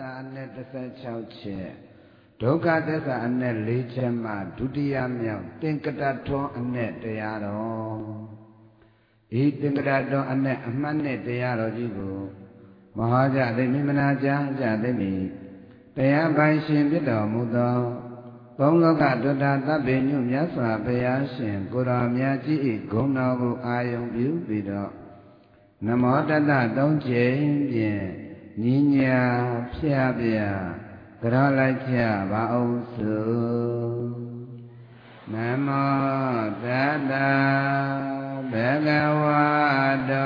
Anne Tessa Chauche, Doga Tessa Anne Lichema, Dudia Miao, Tinkataton Anne Dearo. Eat Tinkataton Anne Amane Dearo Jibu, Mahaja de Mimanaja, Jademi, Paya Baishin Bido Mudo, Bongoka Doda Tabinu Yasa Payashin, Guramyaji, Gonabu Ayong Bido, Namodada Don't change. Ninya Piabia Gralacha Bausu Namo Dada Bhagavado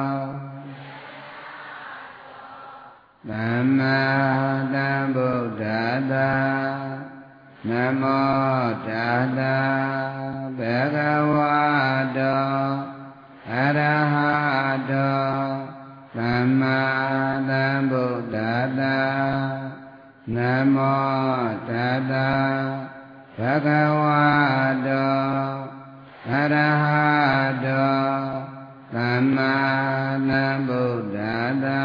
Namada Buddhada Namo Dada Bhagavado Arahado Namada Buddhada Namo Tassa Bhagavado Arahado Namada Buddhada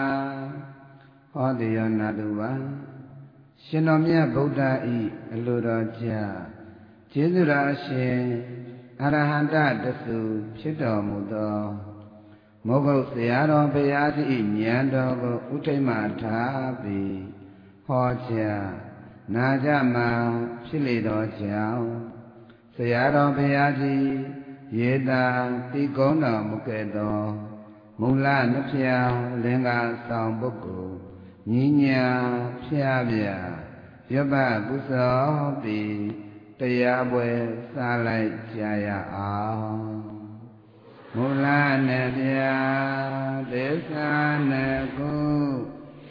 Odiyo Naduva Shinomya Buddha I Aluroja Jizura Shin Arahanta Dasu Pido Mudo Mogo Sayaro Payati Nyando Utema Tabi Hoja Najama Pilido Chao Sayaro Payati Yeda Tigona Mukedo Mula Napia Lenga Sambuku Ninya Piabia Yoba Buso Bi Tayabwe Salai Jaya Mula Nebya Desa Nagu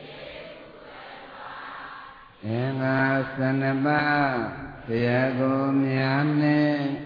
Enga Sanaba Tiago Miane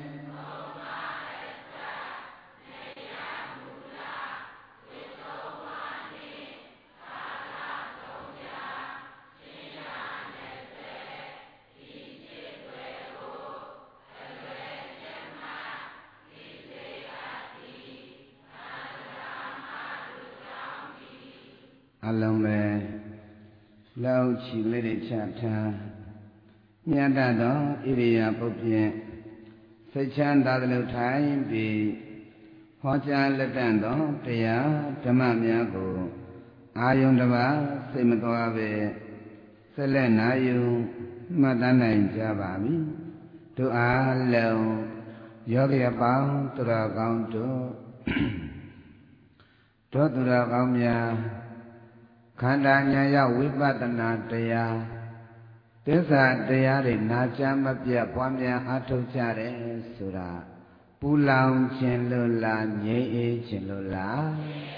Alone Lao Chi Lady Chapter Nyadado Iria Popie Sechanda the time be Hoja Letando Tia Tamamiago Ayundava Simatoave Selena you Madana in Javami to Alo Yogi about to the account to the Gamya Kandanya Vipatana Daya Tessa Dayari Najama Pia Pamia Atuchare Sura Pulang Chenlula Nye Chenlula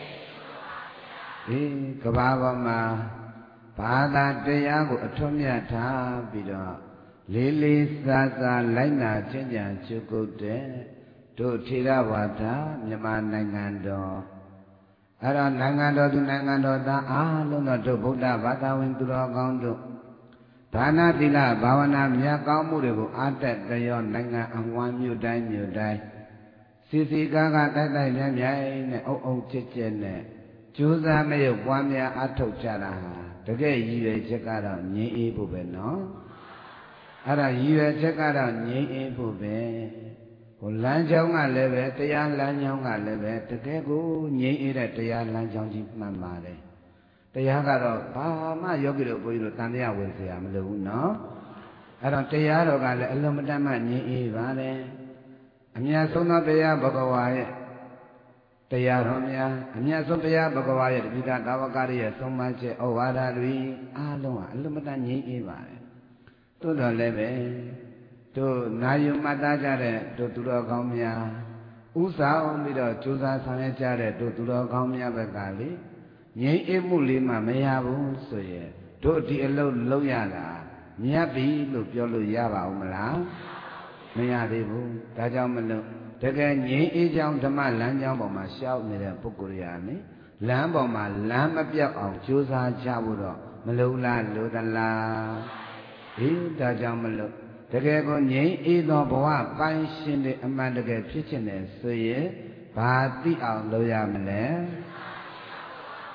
Kabavama Pada Dayago Atomia Ta Bido Lili Sasa Laina Chenja Chukude To Tirawata Nyamanangando Ara Nangando to Nangando da Luna to Buddha Bata went to Rogondo Dana Dila Bhavana Myakamurevo Atet Dayon Nanga and one you die Sisi Gaga Tata Yamya O Chichene Chusa Mayo Wamya Ato Chara Today you a check out Nye Bubeno Ara you a check out Nye Bube Lanjong leve, Tia Lanjong leve, Teku, Ye Tia Lanjong Mamare. Tayagaro, Pama Yogiro Puyo Tandia will say, I'm no. I don't Tiaro Gale, Alumadama, Ye Vale. Amia Sona Bea Bogawai, Tayaromia, Amia Sopia Bogawai, Vida Gavakari, so much, O Vadari, Aloa, Alumadan Ye Vale. To the leve. To Nayu Madajare, to Turogamia, Usa Omido, Chusa Sanachare, to Turogamia Bagali, Ye Emulima Meyabu, so ye, to the Elo Loyala, Niabi, Lupiolo Yava Umala, Meyabu, Tajamalo, Tagan Ye Ejam Tama Lanjamboma, shout me the Pukuriani, Lamboma, Lamapia of Chusa Chabudo, Malula, Ludala, Tajamalo. The Gagon Ye either Boa, Banshin the Amanda Kitchen, so ye, Bati out Loya Mele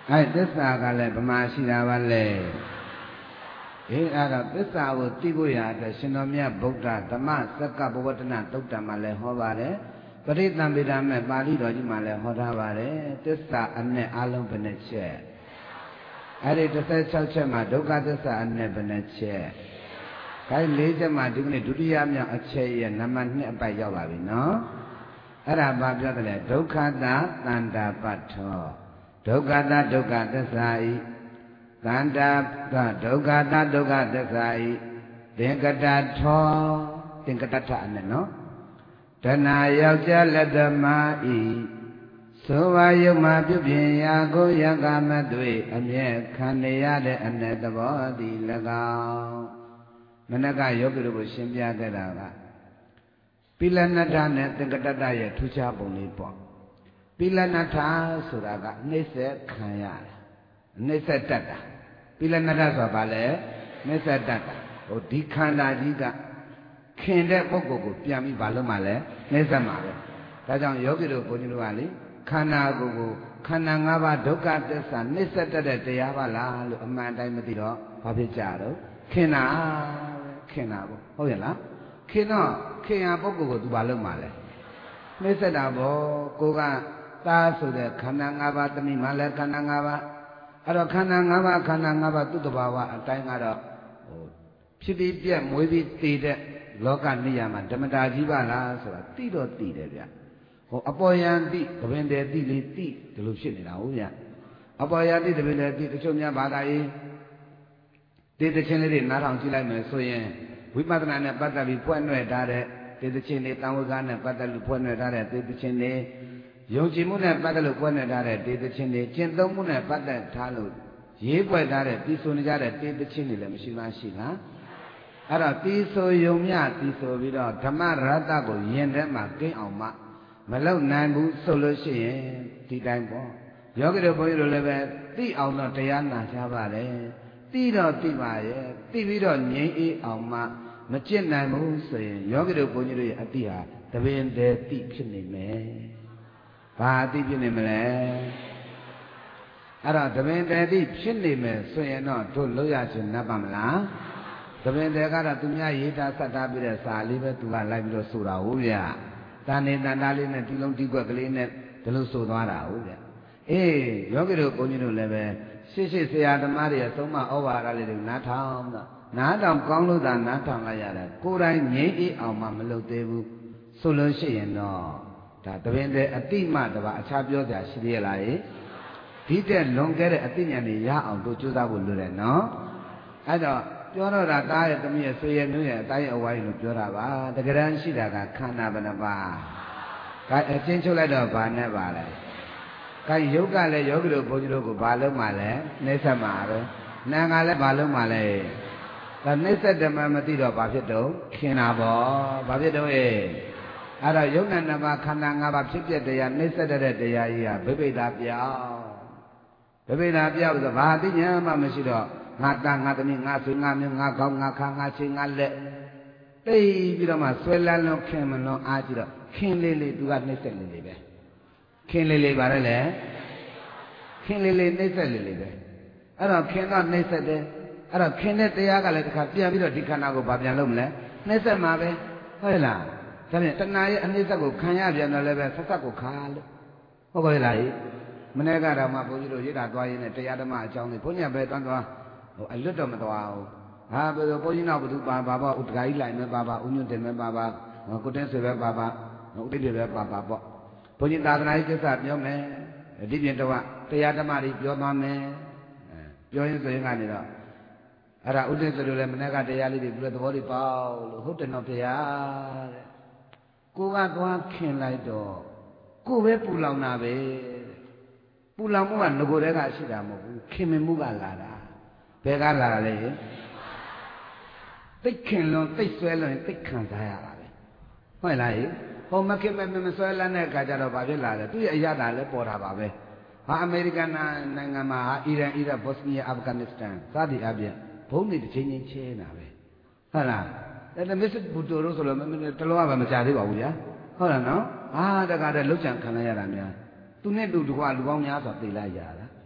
အဲ့သစ္စာကလည်းဗမာရှိတာပါလေအဲ့တော့သစ္စာကိုသိဖို့ရတဲ့ရှင်တော်မြတ်ဗုဒ္ဓဓမ္မစက္ကပဝတ္တနသုတ်တံမှာလည်းဟောပါတယ်ပရိသံဗေဒမဲ့ပါဠိတော်ကြီးမှာလည်းဟောထားပါတယ်သစ္စာအနဲ့အလုံးဘယ်နှချက်အဲ့ဒီ16ချက်မှာဒုက္ခသစ္စာအနဲ့ဘယ်နှချက်ခိုင်း4ချက်မှာဒီကနေ့ဒုတိယမြောက်အချက်ရဲ့နံပါတ်2အပိုက်ရောက်ပါပြီနော်အဲ့ဒါဘာပြောတယ်လဲဒုက္ခတာတန္တာပတ္ထောဒုက္ခတာဒုက္ခသစ္စာဤတန္တာကဒုက္ခတာဒုက္ခသစ္စာဤသင်္ကတထောသင်္ကတထအနဲ့နော်တဏှာယောက်ျားလက်သမားဤသောဝါယုံမှာပြုပြင်ရာကိုယကမတွေအမြဲခံနေရတဲ့အ내သဘောသည်၎င်းမနကယောဂီတို့ကိုရှင်းပြခဲ့တာကပိလနတ္ထနဲ့သင်္ကတတရဲ့ထူးခြားပုံလေးပေါ့ပိလနတ္ထဆိုတာကနှိမ့်ဆက်ခံရတယ်နှိမ့်ဆက်တတ်တာပိလနတ္ထဆိုတာဘာလဲနှိမ့်ဆက်တတ်တာဟိုဒီခန္ဓာကြီးကခင်တဲ့ပုဂ္ဂိုလ်ကိုပြန်ပြီးဘာလို့မှလဲနှိမ့်ဆက်မှာပဲဒါကြောင့်ယောဂီတို့ဘုန်းကြီးတို့ကလေခန္ဓာကိုယ်ကိုခန္ဓာ၅ပါးဒုက္ခသစ္စာနှိမ့်ဆက်တတ်တဲ့တရားပါလားလို့အမှန်တိုင်းမသိတော့ဘာဖြစ်ကြတော့ခင်တာပေါ့ဟုတ်ရဲ့လားခင်တော့ခင်ရပုဂ္ဂိုလ်ကိုသူဘာလုပ်မှာလဲနှိမ့်ဆက်တာပေါ့ကိုကသားဆိုတဲ့ခန္ဓာ၅ပါးတမိမှလည်းခန္ဓာ၅ပါးအဲ့တော့ခန္ဓာ၅ပါးသူ့တဘာဝအတိုင်းကတော့ဟိုဖြစ်ပြီးပြက်မွေးပြီးတည်တဲ့လောကနေရာမှာဓမ္မတာကြီးပါလားဆိုတာသိတော့သိတယ်ဗျဟိုအပေါ်ယံသိတပင်တယ်သိလေသိဒီလိုဖြစ်နေတာဟုတ်ဗျအပေါ်ယံသိတပင်တယ်သိတချို့များဘာသာရေးဒီတခြင်းလေးတွေနားထောင်ကြည့်လိုက်မယ်ဆိုရင်ဝိပဿနာနဲ့ပတ်သက်ပြီးဖွင့်နှဲ့ထားတဲ့ဒီတခြင်းလေးတန်ဝကနဲ့ပတ်သက်လို့ဖွင့်နှဲ့ထားတဲ့ဒီတခြင်းလေးယုံကြည်မှုနဲ့ပတ်သက်လို့ဖွင့်နှဲ့ထားတဲ့ဒီတခြင်းလေးကျင့်သုံးမှုနဲ့ပတ်သက်ထားလို့ရေးပွက်ထားတဲ့ပြီးဆိုနေကြတဲ့ဒီတခြင်းလေးလည်းမရှိမှရှိလားအဲ့တော့ပြီးဆိုယုံမြပြီးဆိုပြီးတော့ဓမ္မရတ္တကိုယင်ထဲမှာကင်းအောင်မလုံနိုင်ဘူးဆိုလို့ရှိရင်ဒီတိုင်းပေါ့ယောဂီတို့ဘုန်းကြီးတို့လည်းပဲသိအောင်တော့တရားနာကြပါလေသိတော့သိပါရဲ့သိပြီးတော့ငြိမ်းအေးအောင်မကျင့်နိုင်ဘူးဆိုရင်ယောဂီတို့ဘုန်းကြီးတို့ရဲ့အတိဟာတပင်တည်းသိဖြစ်နေမယ်ဘာအတိဖြစ်နေမလဲအဲ့တော့တပင်တည်းသိဖြစ်နေမယ်ဆိုရင်တော့တို့လို့ရခြင်းနပ်ပါမလားတပင်တည်းကတော့သူများရေးတာဆက်တာပြီးတဲ့စာလေးပဲသူကလိုက်ပြီးတော့ဆိုတာဟုတ်ဗျာတန်နေတန်တာလေးနဲ့ဒီလုံးဒီကွက်ကလေးနဲ့ဒီလိုဆိုသွားတာဟုတ်ဗျအေးယောဂီတို့ဘုန်းကြီးတို့လည်းပဲရှေ့ဆရာသမားတွေအဆုံးမဩဝါဒလေးတွေနားထောင်တော့နားထောင်ကောင်းလို့သာနားထောင်လိုက်ရတယ်ကိုယ်တိုင်ငြိမ်းအေးအောင်မှမလုပ်သေးဘူးဆိုလို့ရှိရင်တော့ဒါတပင်တဲ့အတိမတပါအခြားပြောကြရှိသေးလားဒီတဲ့လွန်ခဲ့တဲ့အသိဉာဏ်တွေရအောင်တို့ကြိုးစားဖို့လိုတယ်နော်အဲ့တော့ပြောတော့တာသားရဲ့သမီးရဲ့ဆွေရဲ့မျိုးရဲ့အတိုင်းအဝိုင်းလို့ပြောတာပါတကယ်တမ်းရှိတာကခန္ဓာဘယ်နှပါးဒါအချင်းချုပ်လိုက်တော့ဘာနဲ့ပါလဲကဲယုတ်ကလည်းယောဂီတို့ဘုန်းကြီးတို့ကိုဘာလို့မှလဲနှိမ့်ဆက်မှာပဲနာကလည်းဘာလို့မှလဲဒါနှိမ့်ဆက်တယ်မှမသိတော့ဘာဖြစ်တော့ခင်တာပေါ့ဘာဖြစ်တော့အဲ့တော့ယုတ်နဲ့နှစ်ပါးခန္ဓာ၅ပါးဖြစ်ပြတရားနှိမ့်ဆက်တဲ့တရားကြီးဟာဗိဗိဒပြောင်းဆိုဘာသိညာမှမရှိတော့ငါသားငါသမီးငါဆွေငါမျိုးငါကောင်းငါခါငါချင်းငါလက်သိပြီးတော့မှဆွဲလန်းလုံးခင်မလုံးအားကြည့်တော့ခင်လေးသူကနှိမ့်ဆက်လေးပဲခင်လေးပါလေခင်လေးနှိမ့်ဆက်လေးပဲအဲ့တော့ခင်တော့နှိမ့်ဆက်တယ်အဲ့တော့ခင်တဲ့တရားကလည်းတစ်ခါပြန်ပြီးတော့ဒီခန္ဓာကိုဘာပြန်လုပ်မလဲနှိမ့်ဆက်မှာပဲဟုတ်လားဒါဖြင့်တဏှာရဲ့အနှိမ့်ဆက်ကိုခံရပြန်တော့လည်းပဲဆက်ဆက်ကိုခါလို့ဟုတ်ပါလားမနေ့ကတော့မှဘုန်းကြီးတို့ရိတ်တာသွားရင်းနဲ့တရားဓမ္မအကြောင်းလေးဘုန်းကြီးပဲသွားဟိုအလွတ်တော့မသွားဘူးဟာဘယ်လိုဘုန်းကြီးနောက်ဘသူပါဥဒ္ဒဂါကြီးလိုက်မယ်ပါဥညွန့်တင်မယ်ပါကိုတင်းဆွေပဲပါဥဒိဋ္ဌိပဲပါပေါ့ဘုန်းကြီးသာသနာ့ကိစ္စပြောမယ်ဒီပြင်တော့တရားဓမ္မတွေပြောသွားမယ်ပြောရင်ဆိုရင်ကနေတော့အဲ့ဒါဥဒိဋ္ဌိဆိုလို့လည်းမနေ့ကတရားလေးတွေပြသဘောတွေပေါလို့ဟုတ်တယ်နော်ဗျာတဲ့ကိုကသွားခင်လိုက်တော့ကိုပဲပူလောင်တာပဲပူလောင်မှုကငကိုယ်တည်းကရှိတာမဟုတ်ဘူးခင်မင်မှုကလာတာဘယ်ကလာတာလဲသိခင်လွန်သိဆွဲလွန်သိခံစားရတာပဲဟုတ်လားဟိုမခင်မဆွဲလန်းတဲ့အခါကျတော့ဘာဖြစ်လာလဲသူ့ရဲ့အရာတာလည်းပေါ်တာပါပဲဟာအမေရိကန်နိုင်ငံမှာဟာအီရန်ဘော့စနီးယားအာဖဂန်နစ္စတန်စသည်အပြင်ဘုံတွေတစ်ချိန်ချင်းချဲနေတာပဲဟုတ်လားအဲ့မစ္စဘူတိုတို့ဆိုလို့တလုံးကမကြသေးပါဘူးဗျာဟုတ်လားနော်ဟာတကားတဲ့လှုပ်ချံခံလိုက်ရတာများသူနဲ့တူတကွာလူပေါင်းများစွာသိလိုက်ရတာ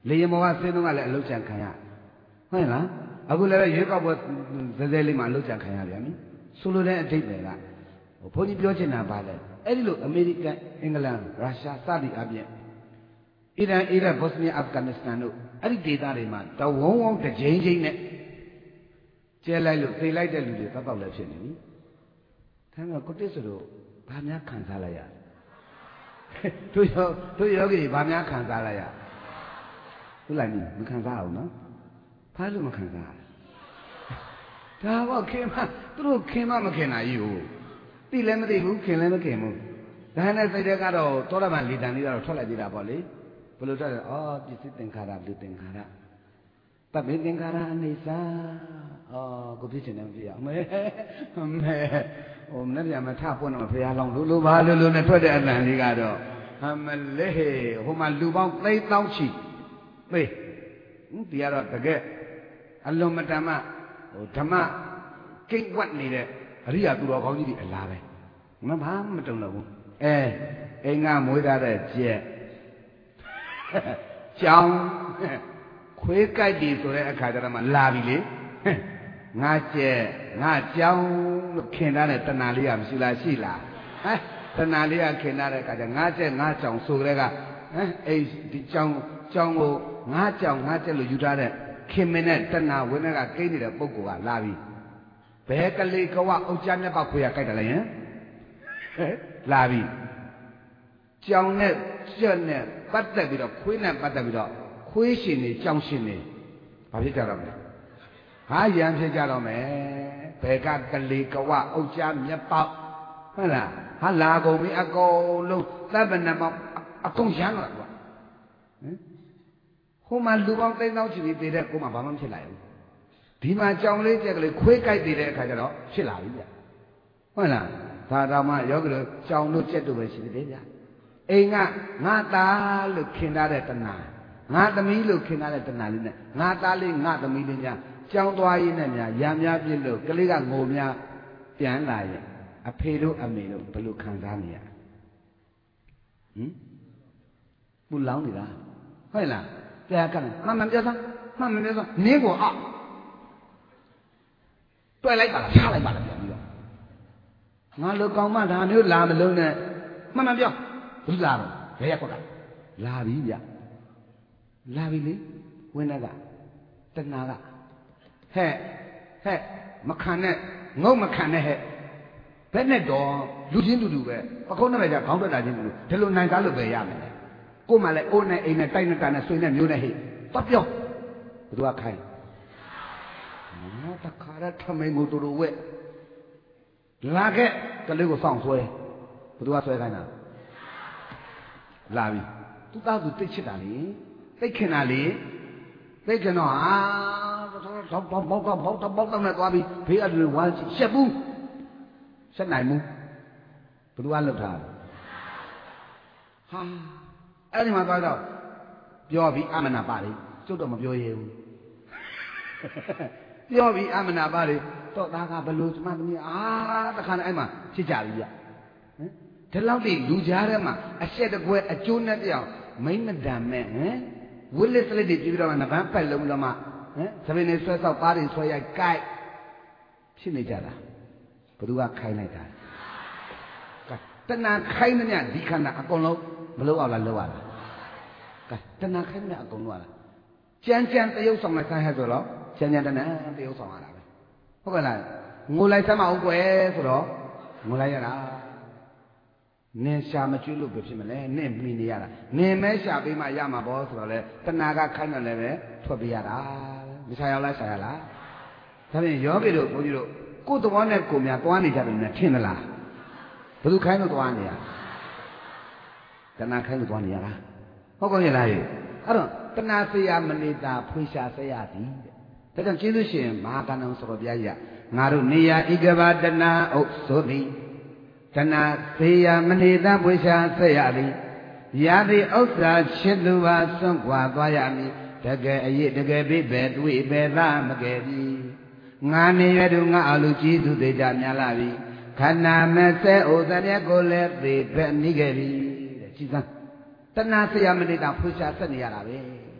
လေမောကစင်းတော့ကလည်းအလုတ်ချံခံရဟုတ်လားအခုလည်းရွေးကောက်ပွဲသဲသဲလေးမှာအလုတ်ချံခံရပြန်ပြီဆိုလိုတဲ့အဓိပ္ပာယ်ကဘုန်းကြီးပြောချင်တာပါလေအဲ့ဒီလိုအမေရိကန်အင်္ဂလန်ရုရှားစသည်အပြင်အီရန်ဘော့စနီးယားအာဖဂန်နစ္စတန်တို့အဲ့ဒီဒေသတွေမှာတဝုံဝုံတစ်ချိန်ချိန်နဲ့ကျဲလိုက်လို့သိလိုက်တဲ့လူတွေတောက်တောက်လည်းဖြစ်နေပြီဒါမှကိုတစ်ဆိုတော့ဘာများခံစားလိုက်ရတို့ယောဂီဘာများခံစားလိုက်ရဟုတ်လားမခံစားအောင်နော်ဘာလို့မခံစားရဒါတော့ခင်မသူတို့ခင်မမခင်တာကြီးကိုသိလည်းမသိဘူးခင်လည်းမခင်ဘူးဒါနဲ့စိတ်ထဲကတော့သောတာပန်လေတံလေးကတော့ထွက်လိုက်သေးတာပေါ့လေဘယ်လိုထွက်လဲဩပစ္စည်းသင်္ခါရလူသင်္ခါရတပိသင်္ခါရအနေစာဩကိုဖြစ်ချင်တယ်မဖြစ်ရမဲဟိုမနေ့ကမထပွင့်တော့ဘုရားလောင်းလိုပါလိုနဲ့ထွက်တဲ့အတန်လေးကတော့မလေးဟိုမှာလူပေါင်း3000ချီသိဒီကတော့တကယ်အလုံးမတမဓမ္မကိတ်ဝတ်နေတဲ့အရိယာသူတော်ကောင်းကြီးတွေအလားပဲဘာမှမတုံလို့ဘူးအိမ်ကမွေးထားတဲ့ကြက်ကြောင်ခွေးကြိုက်ပြီဆိုတဲ့အခါကျတော့မှလာပြီလေငါကြက်ငါကြောင်လို့ခင်ထားတဲ့တဏှာလေးကမရှိလားရှိလားတဏှာလေးကခင်ထားတဲ့အခါကျငါကြက်ငါကြောင်ဆိုကြတဲ့ကအိမ်ဒီကြောင်ကိုငါကြောင်ငါကြက်လို့ယူထားတဲ့ခင်မင်းနဲ့တဏှာဝင်းကကိန်းနေတဲ့ပုဂ္ဂိုလ်ကလာပြီဘဲကလေးကဝအုတ်ချမျက်ပေါက်ခွေရကြိုက်တယ်လေဟင်လာပြီကြောင်နဲ့ကြက်နဲ့ပတ်သက်ပြီးတော့ခွေးနဲ့ပတ်သက်ပြီးတော့ခွေးရှင်နေကြောင်ရှင်နေဘာဖြစ်ကြတော့မလဲဟာရံဖြစ်ကြတော့မယ်ဘဲကလေးကဝအုတ်ချမျက်ပေါက်ဟုတ်လားဟာလာကုန်ပြီအကုန်လုံးသဗ္ဗနမောအကုန်ရမ်းတော့ကွာဟိုမှာလူပေါင်း3000ချီပြီးတည်တဲ့ကိုမှဘာမှမဖြစ်လိုက်ဘူးဒီမှာကြောင်လေးကြက်ကလေးခွေးကြိုက်တည်တဲ့အခါကျတော့ဖြစ်လာပြီဗျဟုတ်လားဒါတော့မှယောဂီတို့ကြောင်တို့ကြက်တို့ပဲရှိသေးတယ်ဗျအိမ်ကငါသားလို့ခင်ထားတဲ့တဏှာငါသမီးလို့ခင်ထားတဲ့တဏှာလေးနဲ့ငါသားလေးငါသမီးလေးများကြောင်သွားရင်းနဲ့များရံများပြစ်လို့ကလေးကငိုများပြန်လာရင်အဖေတို့အမေတို့ဘယ်လိုခံစားနေရပူလောင်နေတာဟုတ်လားတရားကလည်းမှန်ပြောစမ်းမှန်ပြောစမ်းနင်းကိုအောက်တွေ့လိုက်ပါလားထားလိုက်ပါလားပြန်ပြီးတော့ငါလိုကောင်းမှဒါမျိုးလာမလုံးနဲ့မှန်ပြောဘူးလာတော့ဘယ်ရက်ကွက်ကလာပြီဗျလာပြီလေဝင်းကတဏှာကဟဲ့မခံနဲ့ငုတ်မခံနဲ့ဟဲ့ဘယ်နဲ့တော့လူချင်းတူပဲပကုံးနဲ့ကြခေါင်းထွက်တာချင်းတူဒီလိုနိုင်ကားလို့ပဲရမယ်ကို့မှလည်းအိုးနဲ့အိမ်နဲ့တိုက်နဲ့တာနဲ့ဆွေနဲ့မျိုးနဲ့ဟိတော့ပြောဘယ်သူကခိုင်းတခါရထမိန်ကိုတူဝဲလာခဲ့ကလေးကိုစောင့်ဆွဲဘယ်သူကဆွဲခိုင်းတာလာပြီသူသားသူတိတ်ချစ်တာလေတိတ်ခင်တာလေတိတ်ခင်တော့ဟာဘောက်နဲ့သွားပြီးဘေးအတူဝါရှက်ဘူးရှက်နိုင်ဘူးဘယ်သူကလှုပ်ထားဟာအဲ့ဒီမှာသွားတော့ပြောပြီးအမနာပါလေကျုပ်တော့မပြောရဘူးပြောပြီးအမနာပါလေတော့သားကဘလို့သမသမီးတခါနဲ့အဲ့မှာဖြစ်ကြပြီဗျဒီလောက်တိလူကြားထဲမှာအဆက်တကွဲအကျိုးနဲ့ပြောင်းမိမ့်မတန်မဲ့ဝိလစ်စလက်တွေပြီးတော့နဗန်းပတ်လုံးတော့မှသပင်တွေဆွဲဆောက်ပါးတွေဆွဲရိုက်ကြိုက်ဖြစ်နေကြတာဘယ်သူကခိုင်းလိုက်တာတဏှာခိုင်းတဲ့ဒီခန္ဓာအကုန်လုံးမလုပ်အောင်လားလုပ်ရလားကဲတဏှာခိုင်းတဲ့အကုန်လုံးရလားကြမ်းတရုပ်ဆောင်လိုက်ခိုင်းဟဲ့ဆိုတော့ကြမ်းတဏှာတရုပ်ဆောင်ရတာပဲဟုတ်ကဲ့လားငိုလိုက်စမ်းမအောင်ကွယ်ဆိုတော့ငိုလိုက်ရတာနင်ရှာမကျွလို့ပဲဖြစ်မလဲနင်မိနေရတာနင်မဲရှာပေးမှရမှာပေါ့ဆိုတော့လေတဏှာကခိုင်းတယ်လည်းပဲထွက်ပေးရတာမရှာရောက်လားရှာရလားဒါဖြင့်ယောဂီတို့ဘုန်းကြီးတို့ကိုယ်တော်နဲ့ကိုယ်များသွားနေကြတယ်နဲ့ထင်သလားဘယ်သူခိုင်းလို့သွားနေရတဏှာခိုင်းလို့သွားနေရတာဟုတ်ကောရဲ့လားအဲ့တော့တဏှာဆရာမနေတာဖွေရှာဆရာသည်ဒါကြောင့်ကျေးဇူးရှင်မဟာကဏ္ဍဆိုတော်ဘုရားကြီးကငါတို့နေရာဣဂဗတဏှာဥဆိုသည်တဏှာသေယမနေတာပွေရှာဆက်ရသည်ရာသီဥစ္စာချစ်သူပါစွန့်ခွာသွားရမည်တကယ်အရေးတကယ်ပြည့်ပဲတွေ့ပဲသားမကယ်ပြီငါနေရတူငါအလူကြီးသူသေးကြများလာပြီခန္ဓာမဆဲဥသမြတ်ကိုလည်းသေပဲမိခဲ့ပြီတဲ့ကြည်စမ်းတဏှာသေယမနေတာပွေရှာဆက်နေရတာပဲ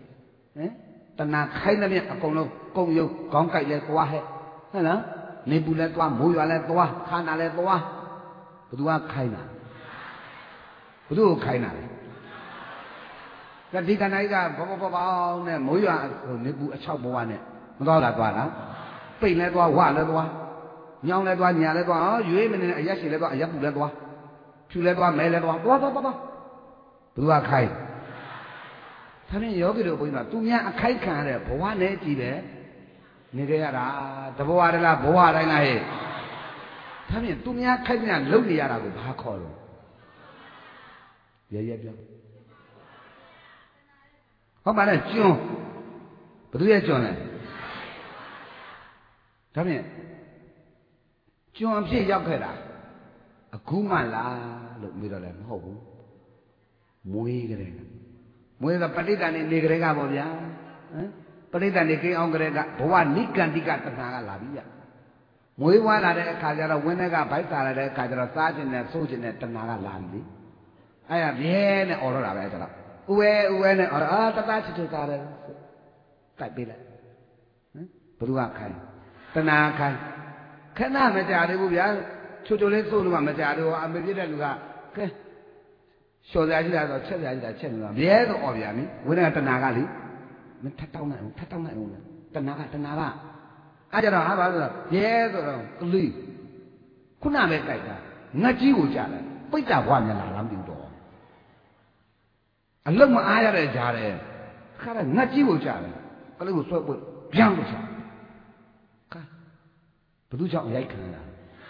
တဏှာခိုင်းတဲ့မြတ်အကုန်လုံးကုံယုံခေါင်းကိုက်လဲသွားဟဲ့ဟုတ်လားနေပူလဲသွားမိုးရွာလဲသွားခါနာလဲသွားဘသူကခိုင်းတာဘသူကိုခိုင်းတာလဲဒီကနိုင်ကဘောနဲ့မိုးရွာနေပူအချောက်ဘဝနဲ့မသွားတာသွားလားပိတ်လဲသွားဝလဲသွားညောင်းလဲသွားညာလဲသွားရွေးမနေအရက်ရှိလဲသွားအရက်ပူလဲသွားဖြူလဲသွားမဲလဲသွားဘသူကခိုင်းဒါနဲ့ယောဂီတို့ဘုန်းကြီးကသူများအခိုက်ခံရတဲ့ဘဝနဲ့ကြည့်တယ်နေကြရတာတဘဝတလားဘဝတိုင်းလားဟဲ့ဒါဖြင့်သူများခိုက်များလုံနေရတာကိုဘာခေါ်လို့ရဲပြောဟုတ်ပါနဲ့ကျွန်းဘသူရဲ့ကျွန်းလဲဒါဖြင့်ကျွန်းအဖြစ်ရောက်ခဲ့တာအခုမှလားလို့မေးတော့လည်းမဟုတ်ဘူးမွေးကြတယ်မွေးကပဋိသန္ဓေနေကြတဲ့ကပေါ့ဗျာပဋိသန္ဓေကိန်းအောင်ကြတဲ့ကဘဝနိကန္တိကတဏှာကလာပြီဗျမွေးဝါလာတဲ့အခါကျတော့ဝင်းတဲ့ကဗိုက်စားလာတဲ့အခါကျတော့စားခြင်းနဲ့ဆိုးခြင်းနဲ့တဏှာကလာပြီအဲ့ဒါပြဲနဲ့អော်တော့တာပဲဆိုတော့ဥဝဲနဲ့អော်တော့တသားချစ်ချစ်သားတယ်ကြိုက်ပေးလိုက်ဘ누구ကခိုင်းတဏှာခိုင်းခဏမကြသေးဘူးဗျာချိုလေးဆိုးလို့မှမကြသေးဘူးအမေပြည့်တဲ့လူကကဲလျှော်စရာရှိတာဆိုချက်စရာရှိတာချက်လို့မြဲဆိုអော်ဗျာမိဝင်းတဲ့ကတဏှာကလေမထတောင်းနိုင်ဘူးတဏှာကအဲ့ကြတော့ဟာပါဆိုတော့ရဲဆိုတော့ကလေးခုနပဲကြိုက်တာငတ်ကြီးကိုကြားတယ်ပိတ်တာဘွားမျက်လာလားမသိဘူးတော့အလုံးမအားရတဲ့ကြားတယ်ခါတဲ့ငတ်ကြီးကိုကြားတယ်ကလေးကိုဆွဲပွင့်ဗျမ်းလို့ချာခါဘသူကြောင့်ရိုက်ခံတာ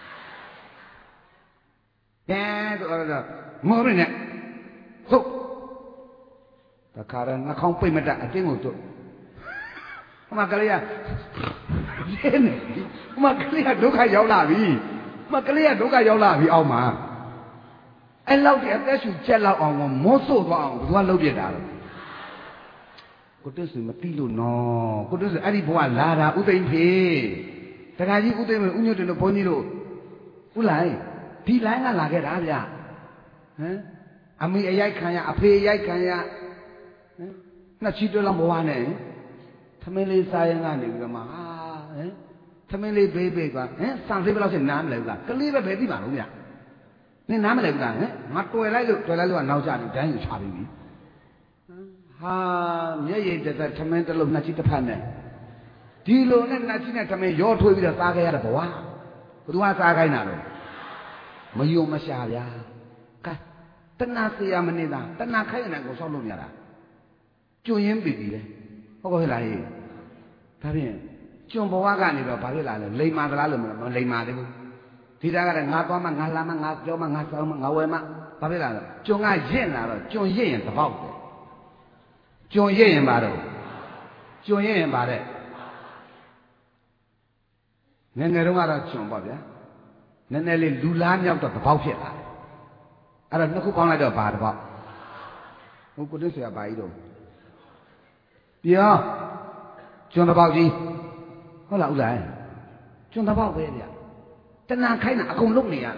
ကဲဆိုတော့မောရင်းနဲ့သုတ်တခါတော့နှာခေါင်းပိတ်မတတ်အတင်းကိုတို့ဟိုမှာကလေးကရင်းနေဟိုမှာကလေးကဒုက္ခရောက်လာပြီဟိုမှာကလေးကဒုက္ခရောက်လာပြီအောက်မှာအဲ့လောက်တည်းအသက်ရှူချက်လောက်အောင်မော့ဆို့သွားအောင်ဘယ်သူကလုပ်ပြတာလဲကိုတက်စုမသိလို့နော်ကိုတက်စုအဲ့ဒီဘဝလာတာဥသိမ့်ဖေတခါကြီးဥသိမ့်မေဥညွတ်တယ်လို့ဘုန်းကြီးတို့ဥလိုက်ဒီလိုင်းကလာခဲ့တာဗျအမေအရိုက်ခံရအဖေအရိုက်ခံရနှစ်ချီတွဲလောက်ဘဝနဲ့သမင်းလေးစားရင်ကနေပြီးတော့မှသမင်းလေးဘေးကစံသေးဘယ်လောက်ရှိနားမလဲဘူးလားကလေးပဲဘယ်သိပါလို့ဗျနင်နားမလဲဘူးလားငါတွေ့လိုက်လို့ကနောက်ကျနေတိုင်းကိုချပြီးပြီဟာမျက်ရည်တက်သမင်းတစ်လုံးနှစ်ချီတစ်ဖက်နဲ့ဒီလိုနဲ့နှစ်ချီနဲ့သမင်းရောထွေးပြီးတော့စားခဲ့ရတဲ့ဘဝဘသူကစားခိုင်းတာတော့မယုံမရှာဗျာကဲတဏှာဆရာမနေတာတဏှာခိုင်းတဲ့ကိုဆောက်လို့ရတာကျွန်းရင်းပြီပြီလေဟုတ်ကဲ့လားဟေးဒါဖြင့်ကျွန်းဘဝကနေတော့ဘာဖြစ်လာလဲလိမ်မာသလားလို့မလိမ်မာသေးဘူးဒီသားကလည်းငါသွားမှငါလာမှငါပြောမှငါဆောင်းမှငါဝယ်မှဘာဖြစ်လာလဲကျွန်းကရင့်လာတော့ကျွန်းရင့်ရင်တပေါက်တယ်ကျွန်းရင့်ရင်ပါတော့ကျွန်းရင့်ရင်ပါတဲ့ငယ်ငယ်တုန်းကတော့ကျွန်းပေါ့ဗျာနည်းနည်းလေးလူလားမြောက်တော့တပေါက်ဖြစ်လာတယ်အဲ့တော့နှစ်ခုပေါင်းလိုက်တော့ဘာတပေါက်ဟိုကိုတည်းဆရာဘာကြီးတော့ပြောကျွန်းတပေါက်ကြီးဟုတ်လားဥလားကျွန်းတပေါက်ပဲဗျတဏှာခိုင်းတာအကုန်လုံးနေရတာ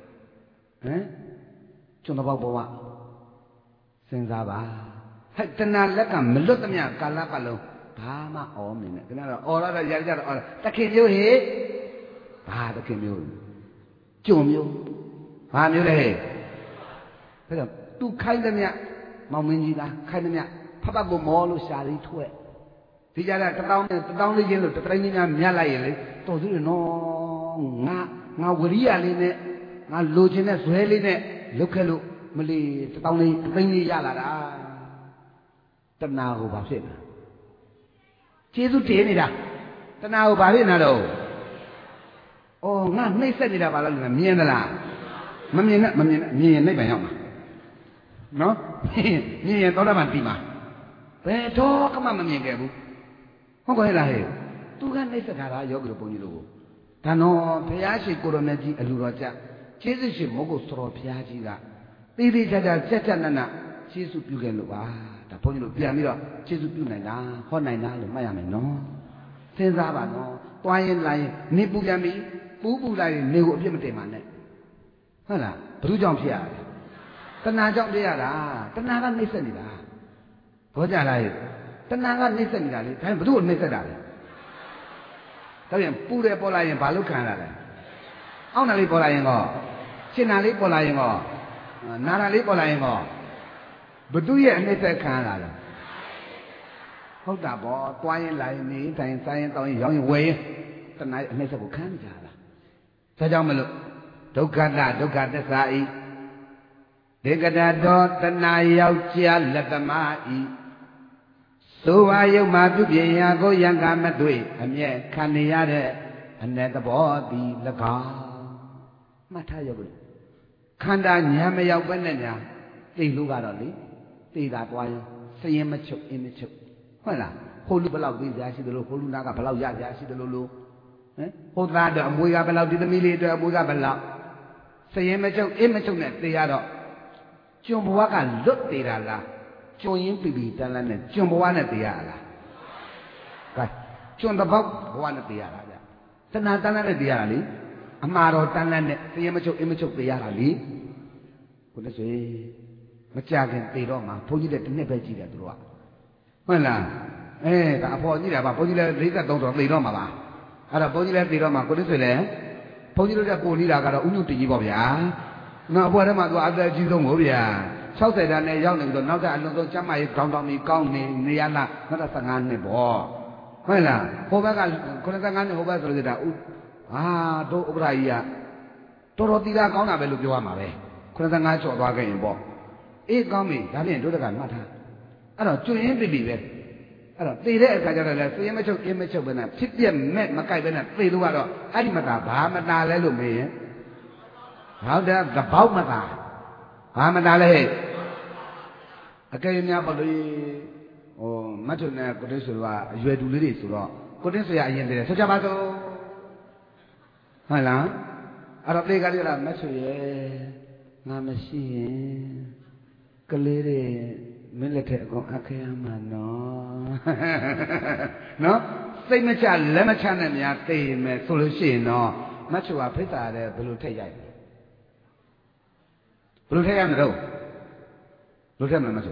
ကျွန်းတပေါက်ဘဝစဉ်းစားပါဟဲ့တဏှာလက်ကမလွတ်သမျှကာလပတ်လုံးဘာမှအော်မနေနဲ့ခဏတော့အော်တော့ရကြတော့အော်တခင်မျိုးဟေဘာတခင်မျိုးကျွန်းမျိုးဘာမျိုးလဲဟဲ့ဒါသူခိုင်းသမျှမောင်မင်းကြီးလားခိုင်းသမျှဖတ်ကိုမောလို့ရှာလေးထွက်ဒီကြတာ1000လေးချင်းလို့တတိုင်းကြီးများမြတ်လိုက်ရင်လေတော်သေးတယ်နော်ငါဝရိယလေးနဲ့ငါလိုချင်တဲ့ဇွဲလေးနဲ့လုတ်ခဲ့လို့မလီ1000လေးတတိုင်းလေးရလာတာတဏှာကိုဘာဖြစ်လဲကျေးဇူးတင်နေတာတဏှာကိုဘာဖြစ်နေတော့အော်ငါနှိမ့်ဆက်နေတာဘာလို့လဲမြင်သလားမမြင်နဲ့မြင်ရင်နှိမ့်ပံရောက်မှာနော်မြင်ရင်သောတာပန်ပြီမှာဘယ်တော့မှမမြင်ခဲ့ဘူးဟုတ်ကဲ့လားဟဲ့သူကနှိမ့်ဆက်တာယောဂီတို့ဘုန်းကြီးတို့ဒါနော်ဘုရားရှိခိုးတော်မြတ်ကြီးအလူတော်ကြကျေးဇူးရှင်မဟုတ်ကိုတော်ဘုရားကြီးကသေသေးချာချာစက်ချက်နက်နက်ကျေးဇူးပြုခဲ့လို့ပါဒါဘုန်းကြီးတို့ပြန်ပြီးတော့ကျေးဇူးပြုနိုင်တာဟောနိုင်တာလို့မှတ်ရမယ်နော်စဉ်းစားပါနော်တွားရင်လာရင်နေပူပြန်ပြီပူလိုက်ရင်နေကိုအပြစ်မတင်ပါနဲ့ဟုတ်လားဘ누구ကြောင့်ဖြစ်ရလဲတဏှာကြောင့်ဖြစ်ရတာတဏှာကနှိမ့်ဆက်နေတာဘောကြလားဟဲ့တဏှာကနှိမ့်ဆက်နေတာလေဒါဘယ်သူ့ကိုနှိမ့်ဆက်တာလဲဒါပြန်ပူတယ်ပေါ်လာရင်ဘာလို့ခံရလဲအောင့်တာလေးပေါ်လာရင်ကောရှင်းတာလေးပေါ်လာရင်ကောနာတာလေးပေါ်လာရင်ကောဘသူရဲ့အနှိမ့်ဆက်ခံရတာလဲဟုတ်တာပေါ့တွားရင်လာရင်နေတိုင်းစားရင်တောင်းရင်ရောင်းရင်ဝယ်ရင်တဏှာရဲ့အနှိမ့်ဆက်ကိုခံနေကြတာဒါကြောင့်မလို့ဒုက္ခတဒုက္ခသစ္စာဤဒေကတတော်တဏှာယောက်ျားလက်သမားဤသို့ဝါယုတ်မှာပြုပြင်ရာကိုယံကာမတွေ့အမျက်ခံနေရတဲ့အ내သဘောသည်၎င်းမှတ်ထားရဘူးခန္ဓာညာမရောက်ပဲနဲ့ညာသိလို့ကတော့လေသိတာတွားရင်စရင်မချုပ်အင်းမချုပ်ဟုတ်လားဟိုလူဘယ်လောက်သိကြရှိသလိုဟိုလူနာကဘယ်လောက်ရကြရှိသလိုလို့ဟမ်ဟိုသားတော့အမွေကဘယ်လောက်ဒီသမီးလေးအတွက်အမွေကဘယ်လောက်စရင်မချုပ်အင်းမချုပ်နဲ့သိရတော့ကျွန်ဘဝကလွတ်သေးတာလားကျွန်းရင်းပြီတန်းလန်းနဲ့ကျွန်းဘဝနဲ့သိရလားကဲကျွန်းတစ်ပေါက်ဘဝနဲ့သိရတာဗျတဏှာတန်းလန်းနဲ့သိရတာလေအမှားတော်တန်းလန်းနဲ့စရင်မချုပ်အင်းမချုပ်သိရတာလေကိုတဆွေမကြခင်သိတော့မှဘုန်းကြီးတဲ့တစ်နှစ်ပဲကြည့်တယ်သူတို့ကဟုတ်လားဒါအဖော်ကြည့်တာပါဘုန်းကြီးလည်း53တော့သိတော့မှာပါအဲ့တော့ဘုန်းကြီးလည်းသိတော့မှကိုတဆွေလည်းဘုန်းကြီးတို့ကပို့နေတာကတော့ဥညွတ်တကြီးပေါ့ဗျာနော်အပေါ်ထဲမှာသူအသက်ကြီးဆုံးကိုဗျာ60တန်းနဲ့ရောက်နေပြီးတော့နောက်ထပ်အလုံးစုံကျမ်းမာရေးခေါင်းတောင်ကြီးကောင်းနေရလားနောက်ထပ်15နှစ်ပေါ့ဟုတ်လားဟိုဘက်က95နှစ်ဟိုဘက်ဆိုလို့ဒါတို့ဥပရာကြီးကတော်တော်သီလကောင်းတာပဲလို့ပြောရမှာပဲ95ကျော်သွားခဲ့ရင်ပေါ့အေးကောင်းပြီဒါဖြင့်တို့တကမှတ်ထားအဲ့တော့ကျွရင်ပြီပဲအဲ့တော့သေတဲ့အခါကျတော့လဲစရင်မချုပ်အင်းမချုပ်ပဲနဲ့ဖြစ်ပြက်မဲ့မကြိုက်ပဲနဲ့သေလို့ကတော့အဲ့ဒီမသာဘာမတာလဲလို့မေးရင်ဟုတ်တယ်သဘောက်မသာဘာမတာလဲအကယ်၍များပေါ့လေမတ်ထုနဲ့ကိုတင်းဆိုတော့အရွယ်တူလေးတွေဆိုတော့ကိုတင်းဆရာအရင်တည်းဆိုကြပါစို့ဟုတ်လားအဲ့တော့ပြေကလေးကမတ်ဆိုရဲ့ငါမရှိရင်ကလေးတွေမင်းလက်ထက်အကုန်အခဲရမှာနော်စိတ်မချလက်မချနဲ့များသိမယ်ဆိုလို့ရှိရင်တော့မတ်ချိုကဖိတ်တာတဲ့ဘယ်လိုထည့်ရိုက်ဘယ်လိုထည့်ရမလို့ဘယ်လိုထည့်မလဲမချို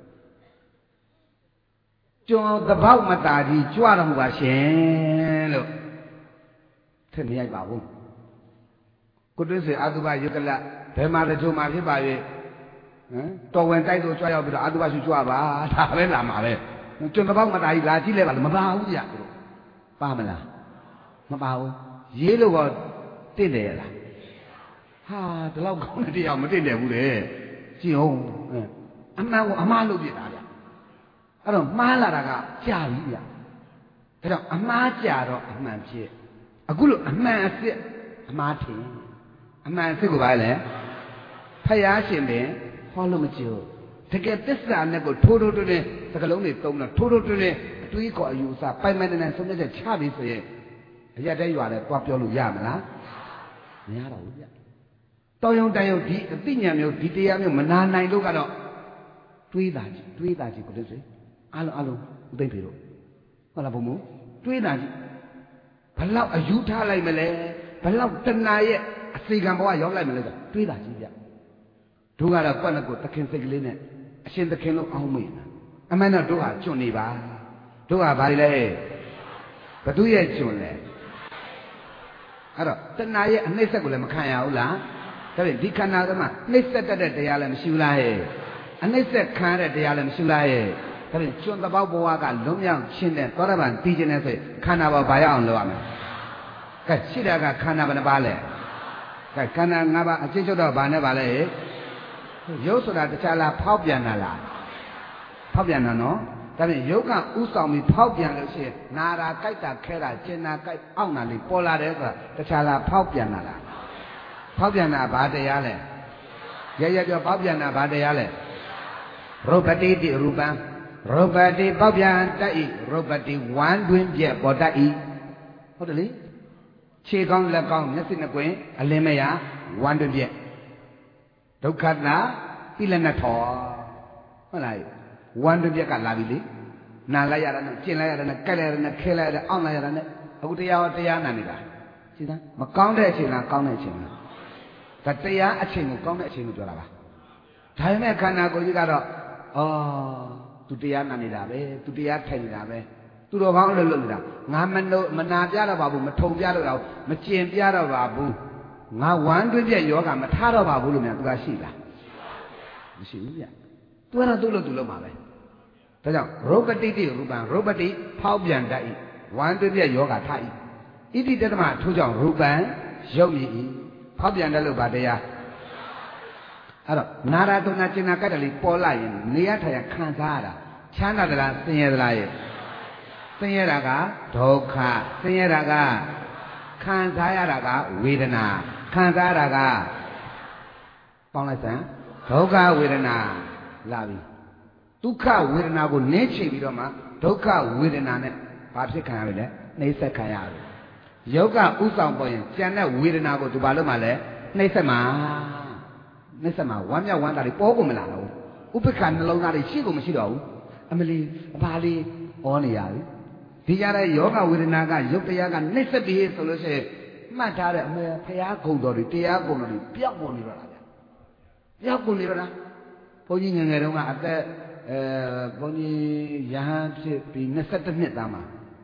ကျွန်တော်တပေါက်မတာကြီးကြွတော်မူပါရှင်လို့ထည့်မရိုက်ပါဘူးကိုတွင်းစေအာသုဘယုတ်ကလဘယ်မှာတချို့မှာဖြစ်ပါရဲ့တော်ဝင်တိုက်လို့ကြွရောက်ပြီးတော့အာသုဘရှုကြွပါဒါပဲလာမှာပဲကျွန်တော်တပေါက်မတာကြီးလာကြည့်လဲပါလို့မပါဘူးကြတို့ပါမလားမပါဘူးရေးလို့တော့တင့်တယ်ရလားဟာဒီလောက်ကောင်းတဲ့တရားမတင့်တယ်ဘူးလေကြည့်အောင်အမှန်ကိုအမှားလုပ်ပြတာဗျအဲ့တော့မှားလာတာကကြာပြီဗျဒါကြောင့်အမှားကြာတော့အမှန်ဖြစ်အခုလို့အမှန်အစ်စ်အမှားထင်အမှန်အစ်စ်ကိုပါလေဖယားရှင်ပင်ဟောလို့မကြည့်ဘူးတကယ်သစ္စာနဲ့ကိုထိုးထိုးတွင်းစကလုံးတွေသုံးတော့ထိုးထိုးတွင်းအတွေးခေါ်အယူအဆပိုင်ပိုင်တဲ့ဆုံးဖြတ်ချက်ချပြီးဆိုရင်အရက်တဲ့ရွာနဲ့တွားပြောလို့ရမလားမရတော့ဘူးဗျတောင်းယုံတန်ယုံဒီအသိဉာဏ်မျိုးဒီတရားမျိုးမနာနိုင်လို့ကတော့တွေးတာကြီးကိုတည်းစေအားလုံးဥသိမ့်ပြီတော့ဟုတ်လားဘုံမို့တွေးတာကြီးဘလောက်အယူထားလိုက်မလဲဘလောက်တဏှာရဲ့အစေကံဘဝရောက်လိုက်မလဲဆိုတွေးတာကြီးဗျတို့ကတော့ကွက်နဲ့ကိုသခင်စိတ်ကလေးနဲ့အရှင်သခင်လို့အောင်းမိတာအမှန်တော့တို့ဟာကျွတ်နေပါတို့ဟာဘာလဲဘသူရဲ့ကျွတ်လဲအဲ့တော့တဏှာရဲ့အနှိမ့်ဆက်ကိုလည်းမခံရဘူးလားဒါဖြင့်ဒီခန္ဓာကမှနှိမ့်ဆက်တတ်တဲ့တရားလည်းမရှိဘူးလားဟဲ့အနှိမ့်ဆက်ခံရတဲ့တရားလည်းမရှိဘူးလားဟဲ့ဒါဖြင့်ကျွန်းတပေါက်ဘဝကလွန်မြောက်ခြင်းနဲ့သောတာပန်တည်ခြင်းနဲ့ဆိုခန္ဓာပေါ်ဘာရအောင်လုပ်ရမလဲကဲရှိတာကခန္ဓာဘယ်နှပါလဲကဲခန္ဓာ၅ပါးအချင်းချုပ်တော့ဘာနဲ့ပါလဲရုပ်ဆိုတာတခြားလားဖောက်ပြန်တာလားဖောက်ပြန်တာနော်ဒါဖြင့်ယုတ်ကဥဆောင်ပြီးဖောက်ပြန်လို့ရှိရင်နာတာကြိုက်တာခဲတာကျင်တာကြိုက်အောင့်တာလေးပေါ်လာတယ်ဆိုတာတခြားလားဖောက်ပြန်တာလားဖောက်ပြန်တာဘာတရားလဲရပြောဖောက်ပြန်တာဘာတရားလဲရုပ်ပတိတိရူပံရုပ်ပတိဖောက်ပြန်တတ်၏ရုပ်ပတိဝမ်းတွင်ပြက်ပေါ်တတ်၏ဟုတ်တယ်လေခြေကောင်းလက်ကောင်းမျက်စိနှကွင်းအလင်းမရဝမ်းတွင်ပြက်ဒုက္ခနာပိလနထောဟုတ်လားဝမ်းတွင်ပြက်ကလာပြီလေနာလိုက်ရတာနဲ့ကျင်လိုက်ရတာနဲ့ကြိုက်လိုက်ရတာနဲ့ခဲလိုက်ရတာအောင့်လိုက်ရတာနဲ့အခုတရားနာနေတာရှင်းသားမကောင်းတဲ့အချိန်လားကောင်းတဲ့အချိန်လားဒါတရားအချိန်ကိုကောင်းတဲ့အချိန်ကိုပြောတာပါဒါပေမဲ့ခန္ဓာကိုယ်ကြီးကတော့သူတရားနာနေတာပဲသူတရားထိုင်နေတာပဲသူတော်ကောင်းလို့လုပ်နေတာငါမနာပြတော့ပါဘူးမထုံပြတော့တော့မကျင်ပြတော့ပါဘူးငါဝမ်းတွင်းပြယောဂမထားတော့ပါဘူးလို့များသူကရှိလားမရှိဘူးဗျသူကတော့သူ့လို့သူလုပ်မှာပဲဒါကြောင့်ရုပ်ပတိတိရူပံရုပ်ပတိဖောက်ပြန်တတ်၏ဝမ်းတွင်းပြယောဂထား၏ဣတိတတမထို့ကြောင့်ရူပံရုပ်မြည်၏ဖောက်ပြန်တတ်လို့ဗာတရားအဲ့တော့နာရတုနာကျင်နာကတ္တလေးပေါ်လာရင်နေရထိုင်ခံစားရတာချမ်းသာသလားဆင်းရဲသလားရဲ့ဆင်းရဲတာကဒုက္ခဆင်းရဲတာကခံစားရတာကဝေဒနာခံစားရတာကပေါင်းလိုက်စမ်းဒုက္ခဝေဒနာလာပြီဒုက္ခဝေဒနာကိုနင်းချပြီးတော့မှဒုက္ခဝေဒနာနဲ့ဘာဖြစ်ခံရလဲနှိမ့်ဆက်ခံရတယ်ယောဂဥဆောင်ပေါ်ရင်ကြံတဲ့ဝေဒနာကိုသူဘာလို့မှလဲနှိမ့်ဆက်မှာဝမ်းမြောက်ဝမ်းသာတွေပေါ်ကုန်မလာတော့ဘူးဥပ္ပခါနှလုံးသားတွေရှိကုန်မရှိတော့ဘူးအမလီအဘာလေးဩနေရပြီဒီကြတဲ့ယောဂဝေဒနာကယုတ်တရားကနှိမ့်ဆက်ပြီးဆိုလို့ရှိရင်မှတ်ထားတဲ့အမေဖရာခုံတော်တွေတရားခုံတော်တွေပျောက်ကုန်နေတော့လားဗျပျောက်ကုန်နေတော့လားဘုန်းကြီးငယ်ငယ်တုန်းကအသက်ဘုန်းကြီးယဟန်ဖြစ်ပြီး22နှစ်သားမှာ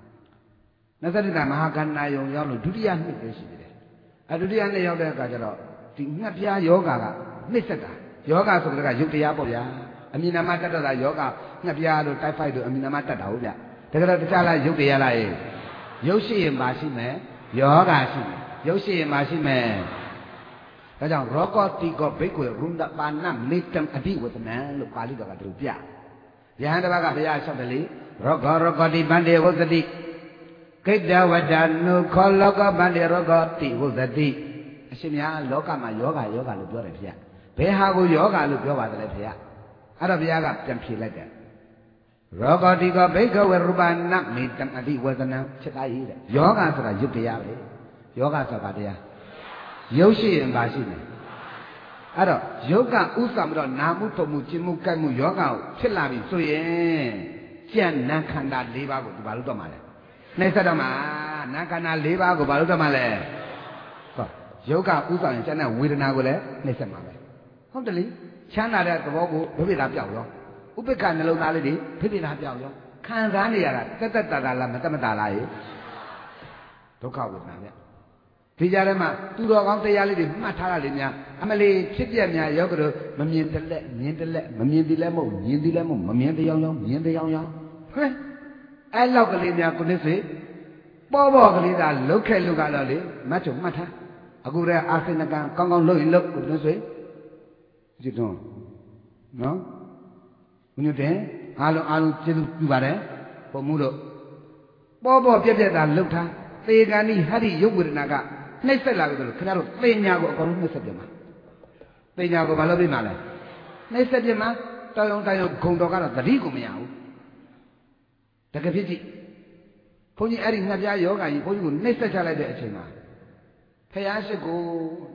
22သားမဟာကန္နာယုံရောက်လို့ဒုတိယနှစ်ပဲရှိသေးတယ်ဒုတိယနှစ်ရောက်တဲ့အခါကျတော့ဒီငှက်ပြားယောဂကနှိမ့်ဆက်တာယောဂဆိုတဲ့ကယုတ်တရားပေါ့ဗျာအမြင်နာမတက်တော့တာယောဂငှက်ပြားတို့တိုက်ဖိုက်တို့အမြင်နာမတက်တာဟုတ်ဗျတကယ်တော့တခြားလားယုတ်တရားလားရုပ်ရှိရင်မရှိမယ်ယောဂရှိမယ်ရုပ်ရှိရင်မရှိမယ်ဒါကြောင့်ရောဂတိကောဘိက္ခုရုဏပါဏမေတ္တံအဓိဝတ္တနံလို့ပါဠိတော်ကသူပြယဟန်တစ်ပါးကဘုရားလျှောက်တယ်လေရောဂတိဗန္တေဝသတိကိတ္တဝတ္တနုခောလောကဗန္တေရောဂတိဝသတိအရှင်များလောကမှာယောဂလို့ပြောတယ်ဗျာဘယ်ဟာကိုယောဂလို့ပြောပါတယ်လဲဗျာအဲ့တော့ဘုရားကပြန်ဖြေလိုက်တယ်ရောဂတိကဘိက္ခဝေရူပနာမေတ္တံအဓိဝေဒနံချက်သားရေးတယ်ယောဂဆိုတာယုတ်တရားပဲယောဂဆိုတာတရားရုပ်ရှိရင်ပါရှိတယ်အဲ့တော့ယုတ်ကဥစ္စာမတော့နာမှုထုံမှုကျင်မှုကြိုက်မှုယောဂကိုဖြစ်လာပြီဆိုရင်ကြံ့နာခန္ဓာ၄ပါးကိုသူဘာလို့တော့မှာလဲနှိမ့်ဆက်တော့မှာနာခန္ဓာ၄ပါးကိုဘာလို့တော့မှာလဲဟောယုတ်ကဥစ္စာရင်ကျန်တဲ့ဝေဒနာကိုလည်းနှိမ့်ဆက်မှာပဲဟုတ်တယ်လေချမ်းသာတဲ့သဘောကိုဘိဗေဒပြောက်ရောဥပ္ပခနှလုံးသားလေးတွေဘိဗေဒပြောက်ရောခံစားနေရတာတက်တာလားမတက်မတာလားရေဒုက္ခဝေဒနာဗျဒီကြားထဲမှာသူတော်ကောင်းတရားလေးတွေမှတ်ထားတာလေများအမလီဖြစ်ပြများယောဂတို့မမြင်တလက်မြင်တလက်မမြင်သည်လည်းမဟုတ်မြင်သည်လည်းမဟုတ်မမြင်တရားရောမြင်တရားရောဟဲ့အဲ့လောက်ကလေးများကိုနစ်စေပေါ်ကလေးသာလုတ်ခဲ့လို့ကတော့လေမတ်ချုံမှတ်ထားအခုတည်းအာစိနကံကောင်းကောင်းလုပ်ရင်လုပ်ကိုနစ်စေကြည့်တော့နော်ဘုညတဲ့အားလုံးကျေးဇူးပြုပါတယ်ဘုံမှုတို့ပေါ်ပြက်သာလုတ်ထားသေကံဤဟရိယုတ်ဝေဒနာကနှိမ့်ဆက်လာပြီဆိုလို့ခင်ဗျားတို့သေညာကိုအကုန်လုံးနှိမ့်ဆက်ပြန်ပါသေညာကိုမလုပ်ပြမှာလဲနှိမ့်ဆက်ပြန်မှာတောင်းဂုံတော်ကတော့သတိကိုမရဘူးတကယ်ဖြစ်ကြည့်ဘုန်းကြီးအဲ့ဒီငှက်ပြားယောဂကြီးဘုန်းကြီးကိုနှိမ့်ဆက်ချလိုက်တဲ့အချိန်မှာဖယားရှိကို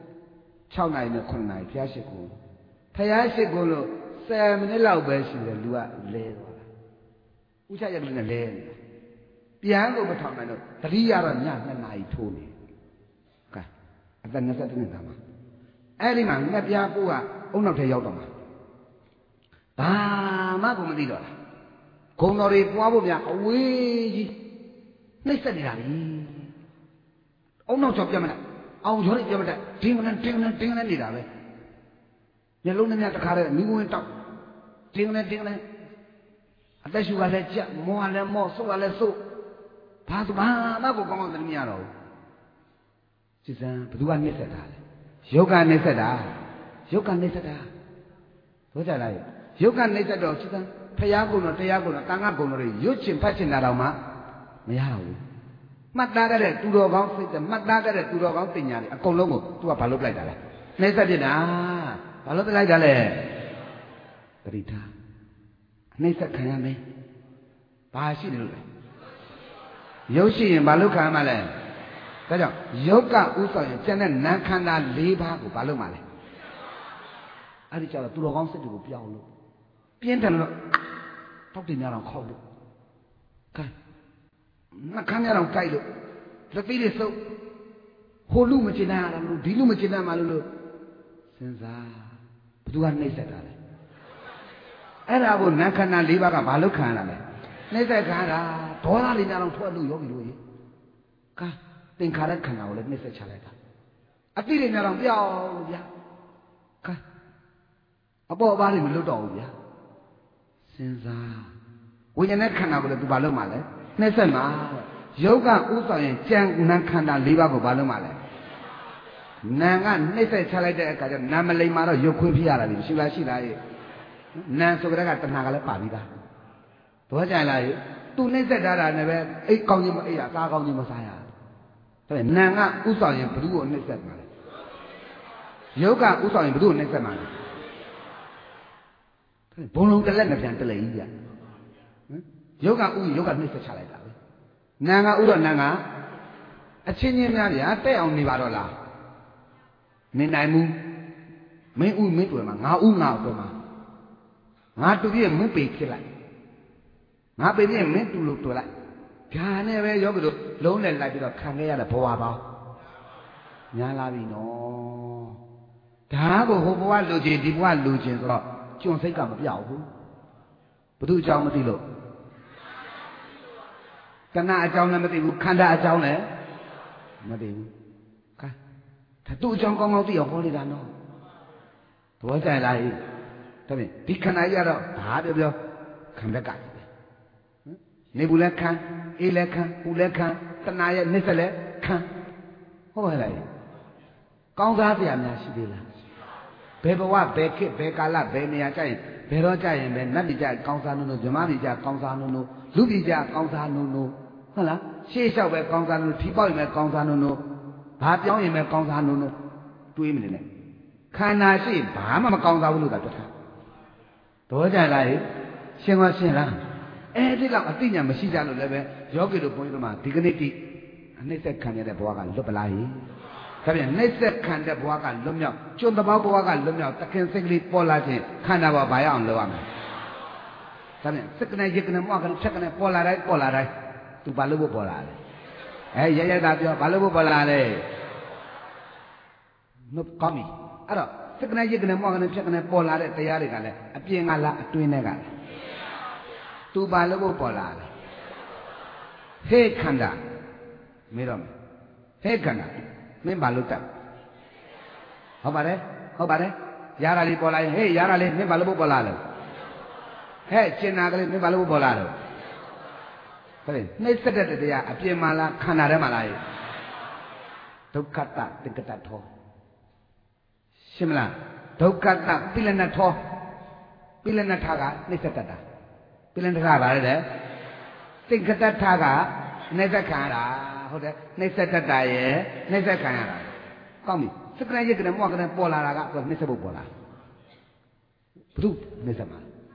6နိုင်နဲ့9နိုင်ဖယားရှိကိုလို့10မိနစ်လောက်ပဲရှိတယ်လူကလဲသွားတာဥချရက်ကလေးနဲ့လဲနေတာပြန်ကိုမထောင်နိုင်တော့တတိယတော့ည2နာရီထိုးနေကဲအသက်22နှစ်သားမှာအဲ့ဒီမှာငှက်ပြားကိုကအုံနောက်ထဲရောက်တော့မှာဘာမှကိုမသိတော့လားဂုံတော်တွေပွားဖို့များအဝေးကြီးနှိမ့်ဆက်နေတာလေအုံနောက်ချောက်ပြတ်မလားအောင်ကျော်တွေပြတ်မလားတင်းကနဲ့နေတာပဲမျက်လုံးနဲ့တခါတည်းမိငွေတောက်တင်းကနဲ့အသက်ရှူကလည်းကြက်မောကလည်းမောဆုပ်ကလည်းဆုပ်ဘာမှကိုကောင်းကောင်းသိမရတော့ဘူးစစ်စံဘသူကနှိမ့်ဆက်တာလဲယုတ်ကနှိမ့်ဆက်တာတို့ကြလားယုတ်ကနှိမ့်ဆက်တော့စစ်စံဖရာကုံတော်တရားကုံတော်တန်ခါကုံတော်တွေရွတ်ချင်ဖတ်ချင်တာတော့မှမရတော့ဘူးမှတ်သားကြတဲ့သူတော်ကောင်းစိတ်မှတ်သားကြတဲ့သူတော်ကောင်းတင်ညာတွေအကုန်လုံးကိုသူကဘာလုပ်လိုက်တာလဲနှိမ့်ဆက်ပြစ်တာဘာလုပ်လိုက်တာလဲပရိဒါနှိမ့်ဆက်ခံရမယ်ဘာရှိတယ်လို့လဲရုပ်ရှိရင်ဘာလို့ခံရမှာလဲဒါကြောင့်ယုတ်ကဥဆောင်ရင်ကျန်တဲ့နာခန္ဓာ၄ပါးကိုဘာလုပ်မှာလဲအဲ့ဒီကျတော့သူတော်ကောင်းစိတ်တွေကိုပြောင်းလို့ပြင်းတယ်လို့တောက်တင်များတော့ခေါက်လို့ကဲနှခမ်းများတော့ကြိုက်လို့လက်သေးတွေစုပ်ဟိုလူမကျင်နိုင်ရတာလို့ဒီလူမကျင်နိုင်မှလို့စဉ်းစားဘသူကနှိမ့်ဆက်တာလဲအဲ့ဒါကိုနန်းခန္ဓာ၄ပါးကဘာလို့ခံရလဲနှိမ့်ဆက်ခံရတာဒေါသလေးများတော့ထွက်လို့ယောဂီတို့ရေကသင်္ခါရခန္ဓာကိုလည်းနှိမ့်ဆက်ချလိုက်တာအတိတွေများတော့ပြောင်းလို့ဗျာကအပေါ်အပါးတွေမလွတ်တော့ဘူးဗျာစဉ်းစားဝိညာဉ်နဲ့ခန္ဓာကိုလည်းသူဘာလို့မှလဲနှိမ့်ဆက်မှာယောဂဥဆောင်ရင်ကြံနန်းခန္ဓာ၄ပါးကိုဘာလို့မှလဲနာကနှိမ့်ဆက်ချလိုက်တဲ့အခါကျနာမလိမ်မှာတော့ရုပ်ခွင်းဖြစ်ရတာလေရှိလားရှိလားရေနာဆိုကြတဲ့ကတဏှာကလည်းပါပြီးသားတော့ကြလားရေသူနှိမ့်ဆက်ထားတာနဲ့ပဲအိတ်ကောင်းခြင်းမအိတ်ရစားကောင်းခြင်းမစားရဒါပေမဲ့နာကဥဆောင်ရင်ဘ누구ကိုနှိမ့်ဆက်မှာလဲယောဂဥဆောင်ရင်ဘ누구ကိုနှိမ့်ဆက်မှာလဲဘုံလုံးတစ်လက်နဲ့ပြန်တလဲကြီးပြယောဂဥယောဂနှိမ့်ဆက်ချလိုက်တာပဲနာကဥတော့နာကအချင်းချင်းများဗျာတက်အောင်နေပါတော့လားနေနိုင်မှုမင်းဥမင်းတွေ့မှာငါဥငါတွေ့မှာငါတူပြည့်မင်းပေဖြစ်လိုက်ငါပေပြည့်မင်းတူလို့တွေ့လိုက်ဒါနဲ့ပဲယောဂီတို့လုံးနဲ့လိုက်ပြီးတော့ခံခဲ့ရတဲ့ဘဝပေါင်းညာလာပြီနော်ဒါကိုဟိုဘဝလူချင်းဒီဘဝလူချင်းဆိုတော့ကျွန်စိတ်ကမပြောက်ဘူးဘု து အကြောင်းမသိလို့တဏှာအကြောင်းလည်းမသိဘူးခန္ဓာအကြောင်းလည်းမသိဘူးကဲဒါသူ့အကြောင်းကောင်းကောင်းသိအောင်ဟောနေတာနော်သဘောကျလားဟိဒါဖြင့်ဒီခန္ဓာကြီးကတော့ဘာပြောခံတက်ကကြီးပဲနေဘူးလည်းခံအေးလည်းခံပူလည်းခံတဏှာရဲ့နှိစ္စလည်းခံဟုတ်ပါလားကောင်းစားစရာများရှိသေးလားဘယ်ဘဝဘယ်ခေတ်ဘယ်ကာလဘယ်နေရာကြရင်ဘယ်တော့ကြရင်ပဲနတ်ပြည်ကြကောင်းစားနုံနုံဇမပြည်ကြကောင်းစားနုံနုံလူပြည်ကြကောင်းစားနုံနုံဟုတ်လားရှေ့လျှောက်ပဲကောင်းစားနုံထီပေါက်ရင်ပဲကောင်းစားနုံနုံဘာပြောင်းရင်ပဲကောင်းစားနုံနုံတွေးမနေနဲ့ခန္ဓာရှိဘာမှမကောင်းစားဘူးလို့သာပြောတာတော့ကြလားရှင်းသွားရှင်းလားအဲ့ဒီလောက်အသိဉာဏ်မရှိကြလို့လည်းပဲယောဂီတို့ဘုန်းကြီးတို့မှာဒီကနေ့တိအနှိမ့်ဆက်ခံရတဲ့ဘဝကလွတ်ပလားဟိဒါပြန်နှိမ့်ဆက်ခံတဲ့ဘဝကလွတ်မြောက်ကျွန်းတပေါက်ဘဝကလွတ်မြောက်တခင်စိတ်ကလေးပေါ်လာခြင်းခန္ဓာဘဝဘာရအောင်လုပ်ရမလဲဒါပြန်စက္ကနဲ့ရက္ကနဲ့မောကနဲ့ဖြက်ကနဲ့ပေါ်လာတိုင်းသူဘာလို့ပေါ်လာလဲရရတာပြောဘာလို့ပေါ်လာလဲနှုတ်ကောင်းပြီအဲ့တော့စက္ကနဲ့ရက္ကနဲ့မောကနဲ့ဖြက်ကနဲ့ပေါ်လာတဲ့တရားတွေကလည်းအပြင်ကလားအတွင်းထဲကလားသူဘာလို့ပေါ်လာလဲဟေ့ခန္ဓာမေးတော့မယ်ဟေ့ခန္ဓာမင်းဘာလို့တက်ဟုတ်ပါတယ်ရတာလေးပေါ်လာရင်ဟေးရတာလေးမင်းဘာလို့ပေါ်လာလဲဟဲ့ကျင်နာကလေးမင်းဘာလို့ပေါ်လာလဲဟဲ့နှိမ့်ဆက်တဲ့တရားအပြင်မှာလားခန္ဓာထဲမှာလားဒုက္ခတသင်္ကတထောရှင်းမလားဒုက္ခတပိလနထောပိလနထကနှိမ့်ဆက်တတ်တာပိလနထကဘာလဲတဲ့သင်္ကတထကနှိမ့်ဆက်ခံရတာဟုတ်တယ်နှိမ့်ဆက်တတ်တာရဲ့နှိမ့်ဆက်ခံရတာကောင်းပြီစက္ကနဲ့ရက္ကနဲ့မောကနဲ့ပေါ်လာတာကနှိမ့်ဆက်ဖို့ပေါ်လာဘုသူနှိမ့်ဆက်မှာ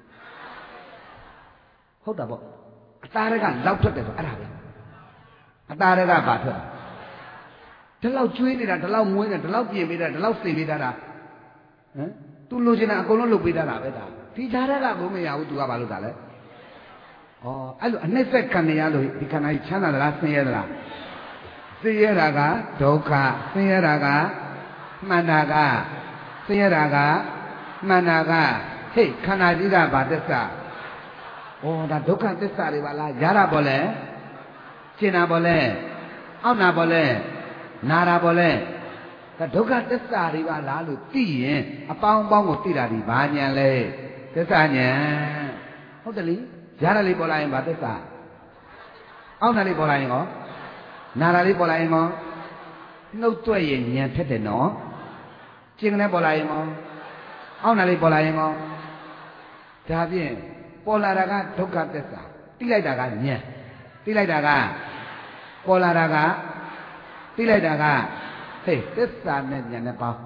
ဟုတ်တာပေါ့အသားတွေကလောက်ထွက်တယ်ဆိုအဲ့ဒါပဲအသားတွေကဘာထွက်ဒီလောက်ကျွေးနေတာဒီလောက်မွေးနေတာဒီလောက်ပြင်ပေးတာဒီလောက်စေပေးတာဟမ်သူလိုချင်တာအကုန်လုံးလုပ်ပေးတာပဲဒါဒီကြားတဲ့ကကိုမရဘူးသူကဘာလုပ်တာလဲဩအဲ့လိုအနှိမ့်ဆက်ခံရလို့ဒီခန္ဓာကြီးချမ်းသာသလားဆင်းရဲသလားဆင်းရဲတာကဒုက္ခဆင်းရဲတာကမှန်တာကဆင်းရဲတာကမှန်တာကဟေ့ခန္ဓာကြီးကဘာသစ္စာဩဒါဒုက္ခသစ္စာတွေပါလားရတာပေါ်လဲရှင်းတာပေါ်လဲအောက်နာပေါ်လဲနာတာပေါ်လဲဒါဒုက္ခသစ္စာတွေပါလားလို့သိရင်အပေါင်းကိုသိတာဒီဘာညာလဲသစ္စာညာဟုတ်တယ်လေရတာလေးပေါ်လာရင်ဘာသစ္စာအောက်နာလေးပေါ်လာရင်ကောနာတာလေးပေါ်လာရင်ကောနှုတ်တွေ့ရင်ဉာဏ်ဖြစ်တယ်နော်ကျင်ကနေပေါ်လာရင်ကောအောက်နာလေးပေါ်လာရင်ကောဒါဖြင့်ပေါ်လာတာကဒုက္ခသစ္စာသိလိုက်တာကဉာဏ်သိလိုက်တာကပေါ်လာတာကသိလိုက်တာကဟေးသစ္စာနဲ့ဉာဏ်နဲ့ပေါင်း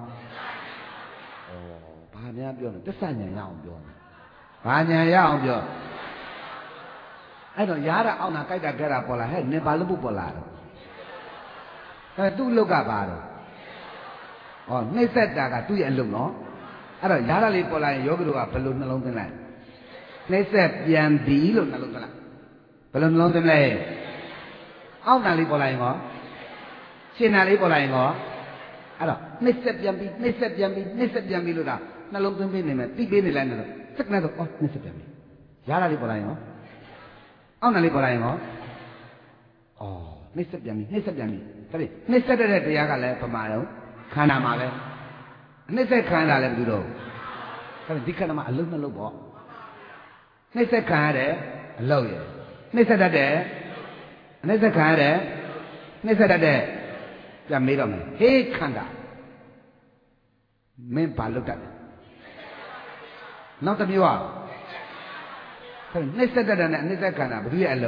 ဩဘာများပြောလဲသစ္စာဉာဏ်ရအောင်ပြောဘာဉာဏ်ရအောင်ပြောအဲ့တော့ရားတာအောက်နာကြိုက်တာကြက်တာပေါ်လာဟဲ့နင်ဘာလို့ပေါ်လာတော့သူ့အလုတ်ကပါတော့ဩနှိမ့်ဆက်တာကသူ့ရဲ့အလုတ်နော်အဲ့တော့ရားတာလေးပေါ်လာရင်ယောဂီတို့ကဘယ်လိုနှလုံးသွင်းလိုက်နှိမ့်ဆက်ပြန်ပြီလို့နှလုံးသွင်းလိုက်ဘယ်လိုနှလုံးသွင်းလဲအောက်နာလေးပေါ်လာရင်ကောရှင်းနာလေးပေါ်လာရင်ကောအဲ့တော့နှိမ့်ဆက်ပြန်ပြီနှိမ့်ဆက်ပြန်ပြီနှိမ့်ဆက်ပြန်ပြီလို့ဒါနှလုံးသွင်းပေးနေမယ်သိပေးနေလိုက်တယ်လို့သစက္ကန့်ဆိုနှိမ့်ဆက်ပြန်ပြီရတာလေးပေါ်လာရင်ရောအောက်နာလေးပေါ်လာရင်ရောနှိမ့်ဆက်ပြန်ပြီနှိမ့်ဆက်ပြန်ပြီဒါဖြင့်နှိမ့်ဆက်တဲ့တရားကလည်းပမာတော့ခန္ဓာမှာပဲနှိမ့်ဆက်ခန္ဓာလည်းမတူတော့ဒါဖြင့်ဒီခန္ဓာမှာအလုံးနှလုံးပေါ့နှိမ့်ဆက်ခံရတဲ့အလုံးရယ်နှိမ့်ဆက်တတ်တဲ့နှိမ့်ဆက်ခံရတဲ့နှိမ့်ဆက်တတ်တဲ့ပြန်မေးတော့မယ်ဟေးခန္ဓာမင်းဘာလုပ်တတ်လဲနောက်တစ်မျိုးอ่ะနှိမ့်ဆက်တတ်တဲ့နဲ့နှိမ့်ဆက်ခန္ဓာဘယ်သူရဲ့အ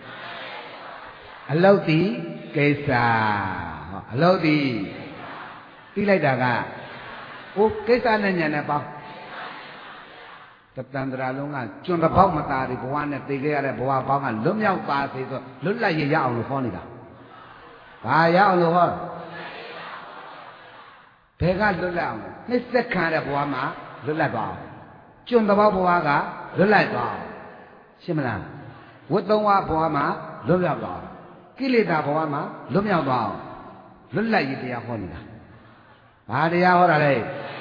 လုပ်ဒီကိစ္စအလုပ်ဒီပြီးလိုက်တာကကိစ္စနဲ့ညာနဲ့ပေါင်းတတန္တရာလုံးကကျွန်းတစ်ပေါက်မသားဒီဘဝနဲ့သိခဲ့ရတဲ့ဘဝပေါင်းကလွတ်မြောက်ပါစေဆိုလွတ်လပ်ရအောင်လို့ဟောနေတာဘာရအောင်လို့ဟောဘယ်ကလွတ်လပ်အောင်နှိမ့်ဆက်ခံတဲ့ဘဝမှာလွတ်လပ်သွားအောင်ကျွန်းတစ်ပေါက်ဘဝကလွတ်လပ်သွားအောင်ရှင်းမလားဝတ်သုံးဝါဘဝမှာလွတ်မြောက်သွားအောင်ကိလေသာဘဝမှာလွတ်မြောက်သွားအောင်လွတ်လပ်ရေးတရားဟောနေတာဘာတရားဟောတာလဲ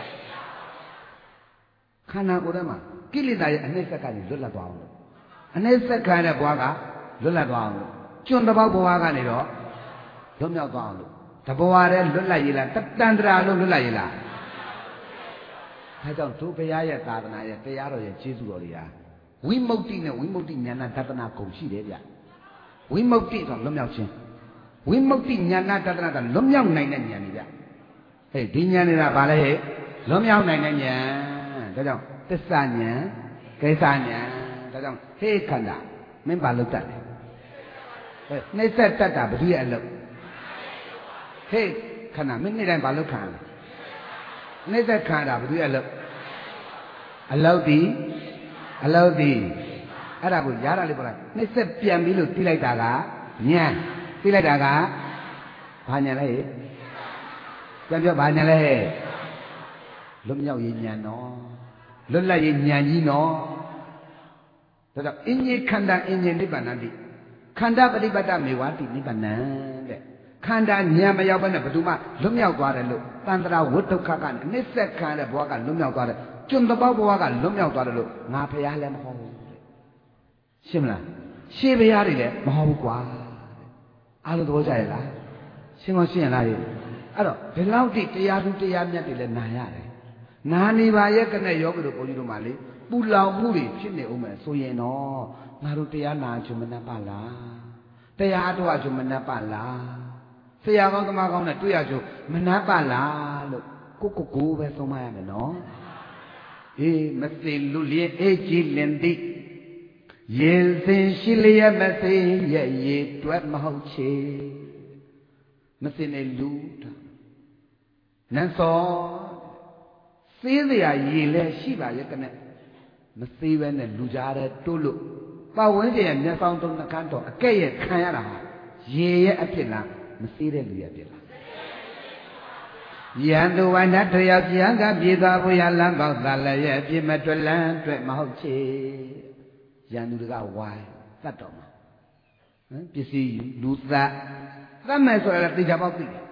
ခန္ဓာကိုယ်ထဲမှာကိလေသာရဲ့အနှိမ့်ဆက်ကနေလွတ်လပ်သွားအောင်လို့အနှိမ့်ဆက်ခံတဲ့ဘဝကလွတ်လပ်သွားအောင်လို့ကျွန်းတစ်ပေါက်ဘဝကနေတော့လွတ်မြောက်သွားအောင်လို့တဘဝတည်းလွတ်လပ်ရေးလားတတန္တရာလုံးလွတ်လပ်ရေးလားဒါကြောင့်ဒုဘုရားရဲ့သာသနာရဲ့တရားတော်ရဲ့ကျေးဇူးတော်တွေဟာဝိမု ക്തി နဲ့ဝိမု ക്തി ဉာဏတတနာကုန်ရှိတယ်ဗျဝိမု ക്തി ဆိုလွတ်မြောက်ခြင်းဝိမု ക്തി ဉာဏတတနာကလွတ်မြောက်နိုင်တဲ့ဉာဏ်တွေဗျဟဲ့ဒီဉာဏ်တွေကဘာလဲဟဲ့လွတ်မြောက်နိုင်တဲ့ဉာဏ်ဒါကြောင့်သစ္စာဉာဏ်ကိစ္စဉာဏ်ဒါကြောင့်ဟေးခန္ဓာမင်းဘာလုပ်တတ်လဲဟဲ့နှိမ့်ဆက်တတ်တာဘယ်သူရဲ့အလုပ်ဟေးခန္ဓာမင်းနေ့တိုင်းဘာလုပ်ခံလဲနှိမ့်ဆက်ခံတာဘယ်သူရဲ့အလုပ်ဒီအဲ့ဒါကိုရတာလေးပေါ်လာနှိမ့်ဆက်ပြန်ပြီးလို့သိလိုက်တာကဉာဏ်သိလိုက်တာကဘာဉာဏ်လဲပြန်ပြောဘာဉာဏ်လဲလွတ်မြောက်ရေးဉာဏ်နော်လွတ်လပ်ရေးဉာဏ်ကြီးနော်ဒါကြောင့်အင်းကြီးခန္ဓာအင်းကြီးနိဗ္ဗာန်တိခန္ဓာပฏิပတ်တမေဝတိနိဗ္ဗာန်တဲ့ခန္ဓာဉာဏ်မရောက်ဘဲနဲ့ဘယ်သူမှလွတ်မြောက်သွားတယ်လို့တန္တရာဝိဒုက္ခကနေအနစ်ဆက်ခံတဲ့ဘဝကလွတ်မြောက်သွားတယ်ကျွန်းတပေါက်ဘဝကလွတ်မြောက်သွားတယ်လို့ငါဖရားလည်းမဟုတ်ဘူးတဲ့ရှင်းမလားရှင်းဖရားတွေလည်းမဟုတ်ဘူးကွာအားလုံးသဘောကျရဲ့လားရှင်းမရှင်းရလားအဲ့တော့ဒီလောက်တိတရားသူတရားမြတ်တွေလည်းနာရတယ်နာနေပါရဲ့ကနဲ့ယောဂီတို့ဘုန်းကြီးတို့မှလေပူလောင်မှုတွေဖြစ်နေဦးမယ်ဆိုရင်တော့ငါတို့တရားနာချုံမနှပ်ပါလားတရားအထုတ်ချုံမနှပ်ပါလားဆရာကောင်းသမားကောင်းနဲ့တွေ့ရချုံမနှပ်ပါလားလို့ကိုပဲသုံးမရမယ်နော်အေးမသိလူလျက်အေးကြည်လင်သည်ရင်စင်ရှိလျက်မသိရဲ့ရေတွက်မဟုတ်ချေမသိနေလူနန်းစောသေးစရာရေလဲရှိပါရဲ့ကနဲ့မသေးပဲနဲ့လူကြားတဲ့တိုးလို့ပတ်ဝန်းကျင်ရဲ့မျက်စောင်းသုံးနှကန်းတော်အကဲ့ရဲ့ခံရတာဟာရေရဲ့အဖြစ်လားမသေးတဲ့လူရဲ့အဖြစ်လားယံသူဝနတယောက်ပြန်ကပြေသွားဖို့ရလမ်းပေါက်သာလည်းရဲ့အပြစ်မတွက်လန်းတွက်မဟုတ်ချေယံသူတွေကဝိုင်းတတ်တော်မှာပစ္စည်းလူသားသတ်မယ်ဆိုရတဲ့တေချာပေါက်သိတယ်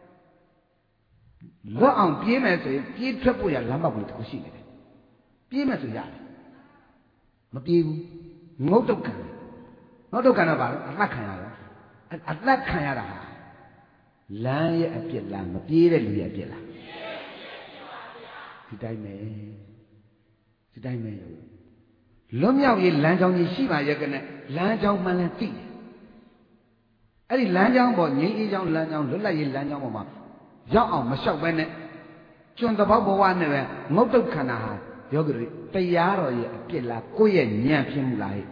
လွတ်အောင်ပြေးမယ်ဆိုရင်ပြေးထွက်ဖို့ရလမ်းပေါက်ကလေးတစ်ခုရှိနေတယ်ပြေးမယ်ဆိုရတယ်မပြေးဘူးငုတ်တုတ်ခံတော့ပါလေအသက်ခံရတော့အသက်ခံရတာဟာလမ်းရဲ့အပြစ်လားမပြေးတဲ့လူရဲ့အပြစ်လားဒီတိုင်းပဲလွတ်မြောက်ရေးလမ်းကြောင်းကြီးရှိပါရဲ့ကနဲ့လမ်းကြောင်းမှလည်းသိတယ်အဲ့ဒီလမ်းကြောင်းပေါ်ငြိမ်းအေးကြောင်းလမ်းကြောင်းလွတ်လပ်ရေးလမ်းကြောင်းပေါ်မှာရောက်အောင်မလျှောက်ပဲနဲ့ကျွန်းတပေါက်ဘဝနဲ့ပဲငုတ်တုတ်ခန္ဓာဟာယောဂီတွေတရားတော်ရဲ့အပြစ်လားကိုယ့်ရဲ့ဉာဏ်ဖြစ်မှုလားဟဲ့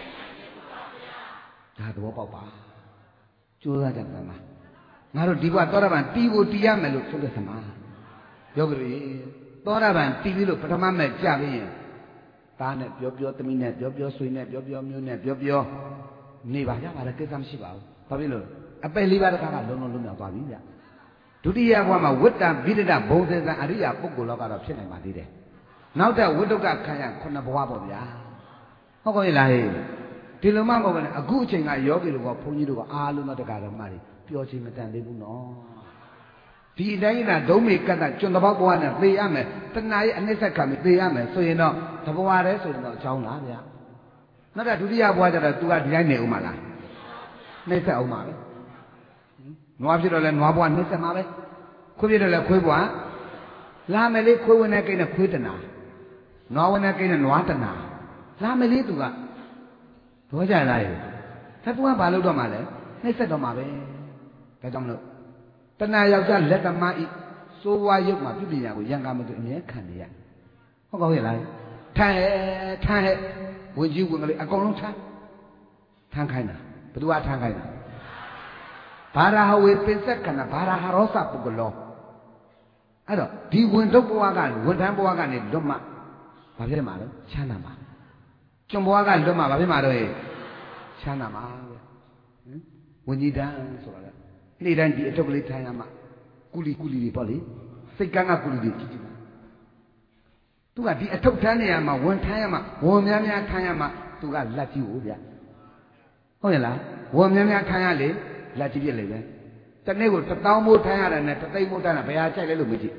ဒါသဘောပေါက်ပါကြိုးစားကြပါမှာငါတို့ဒီဘဝသောတာပန်တီးဖို့တီးရမယ်လို့ဆိုတဲ့သမားယောဂီတွေသောတာပန်တီးပြီးလို့ပထမမဲ့ကြပြီးရင်သားနဲ့ပြောသမီးနဲ့ပြောဆွေနဲ့ပြောမျိုးနဲ့ပြောနေပါရပါတယ်ကိစ္စမရှိပါဘူးဘာဖြစ်လို့အပယ်လေးပါးတစ်ခါကလုံးလုံးလွတ်မြောက်သွားပြီဗျဒုတိယဘဝမှာဝိတ္တဗိဒ္ဓဘုံစေစံအရိယာပုဂ္ဂိုလ်တော့ကတော့ဖြစ်နိုင်ပါသေးတယ်နောက်တဲ့ဝိတုကခံရ9ဘဝပေါ့ဗျာဟုတ်ကောလားဟဲ့ဒီလိုမှမဟုတ်ဘူးနဲ့အခုအချိန်ကယောဂီတို့ကဘုန်းကြီးတို့ကအားလုံးတော့တက္ကရာမတွေပြောချင်းမတန်သေးဘူးနော်ဒီတိုင်းကဒုံးမေကတ်တာကျွန်းတပေါက်ဘဝနဲ့သေရမယ်တဏှာရဲ့အနှိမ့်ဆက်ခံပြီးသေရမယ်ဆိုရင်တော့တဘဝတည်းဆိုရင်တော့အကြောင်းလားဗျာနောက်တော့ဒုတိယဘဝကျတော့ तू ကဒီတိုင်းနေဦးမှာလားနှိမ့်ဆက်အောင်ပါပဲနွားဖြစ်တော့လဲနွားဘဝနှိမ့်ဆက်မှာပဲခွေးဖြစ်တော့လဲခွေးဘဝလာမယ်လေခွေးဝင်တဲ့ကိန်းနဲ့ခွေးတဏှာနွားဝင်တဲ့ကိန်းနဲ့နွားတဏှာလာမယ်လေ तू ကဘောကြလားရေဒါ तू ကဘာလုပ်တော့မှာလဲနှိမ့်ဆက်တော့မှာပဲဒါကြောင့်မလို့တဏှာယောက်ျားလက်သမားဤစိုးဝါရုပ်မှာပြုပညာကိုရံကားမသူအမြဲခံနေရဟုတ်ကောင်းရဲ့လားထမ်းဟဲ့ဝင်ကြီးဝင်ကလေးအကုန်လုံးထမ်းခိုင်းတာဘယ်သူကထမ်းခိုင်းတာဘာရာဟဝေပင်စက်ကနာဘာရာဟာရောစပုဂ္ဂလောအဲ့တော့ဒီဝင်ထုတ်ဘဝကဝန်ထမ်းဘဝကနေလွတ်မှဘာဖြစ်မှာလဲချမ်းသာမှာကျွန်ဘဝကလွတ်မှဘာဖြစ်မှာတော့ချမ်းသာမှာပဲဝင်ကြီးတန်းဆိုတာလေနေ့တိုင်းဒီအထုပ်ကလေးထိုင်ရမှာကုလီတွေပေါ့လေစိတ်ကန်းကကုလီတွေကြည့်သူကဒီအထုပ်ထမ်းနေရမှာဝန်ထမ်းရမှာဝန်များများထမ်းရမှာသူကလက်ကြီးကိုဗျဟုတ်ရဲ့လားဝန်များများထမ်းရလေလက်ကြီးပြည့်လေပဲတနေ့ကို1000မိုးထမ်းရတယ်နဲ့3သိန်းမိုးထမ်းတာဘယ်ဟာကြိုက်လဲလို့မကြည့်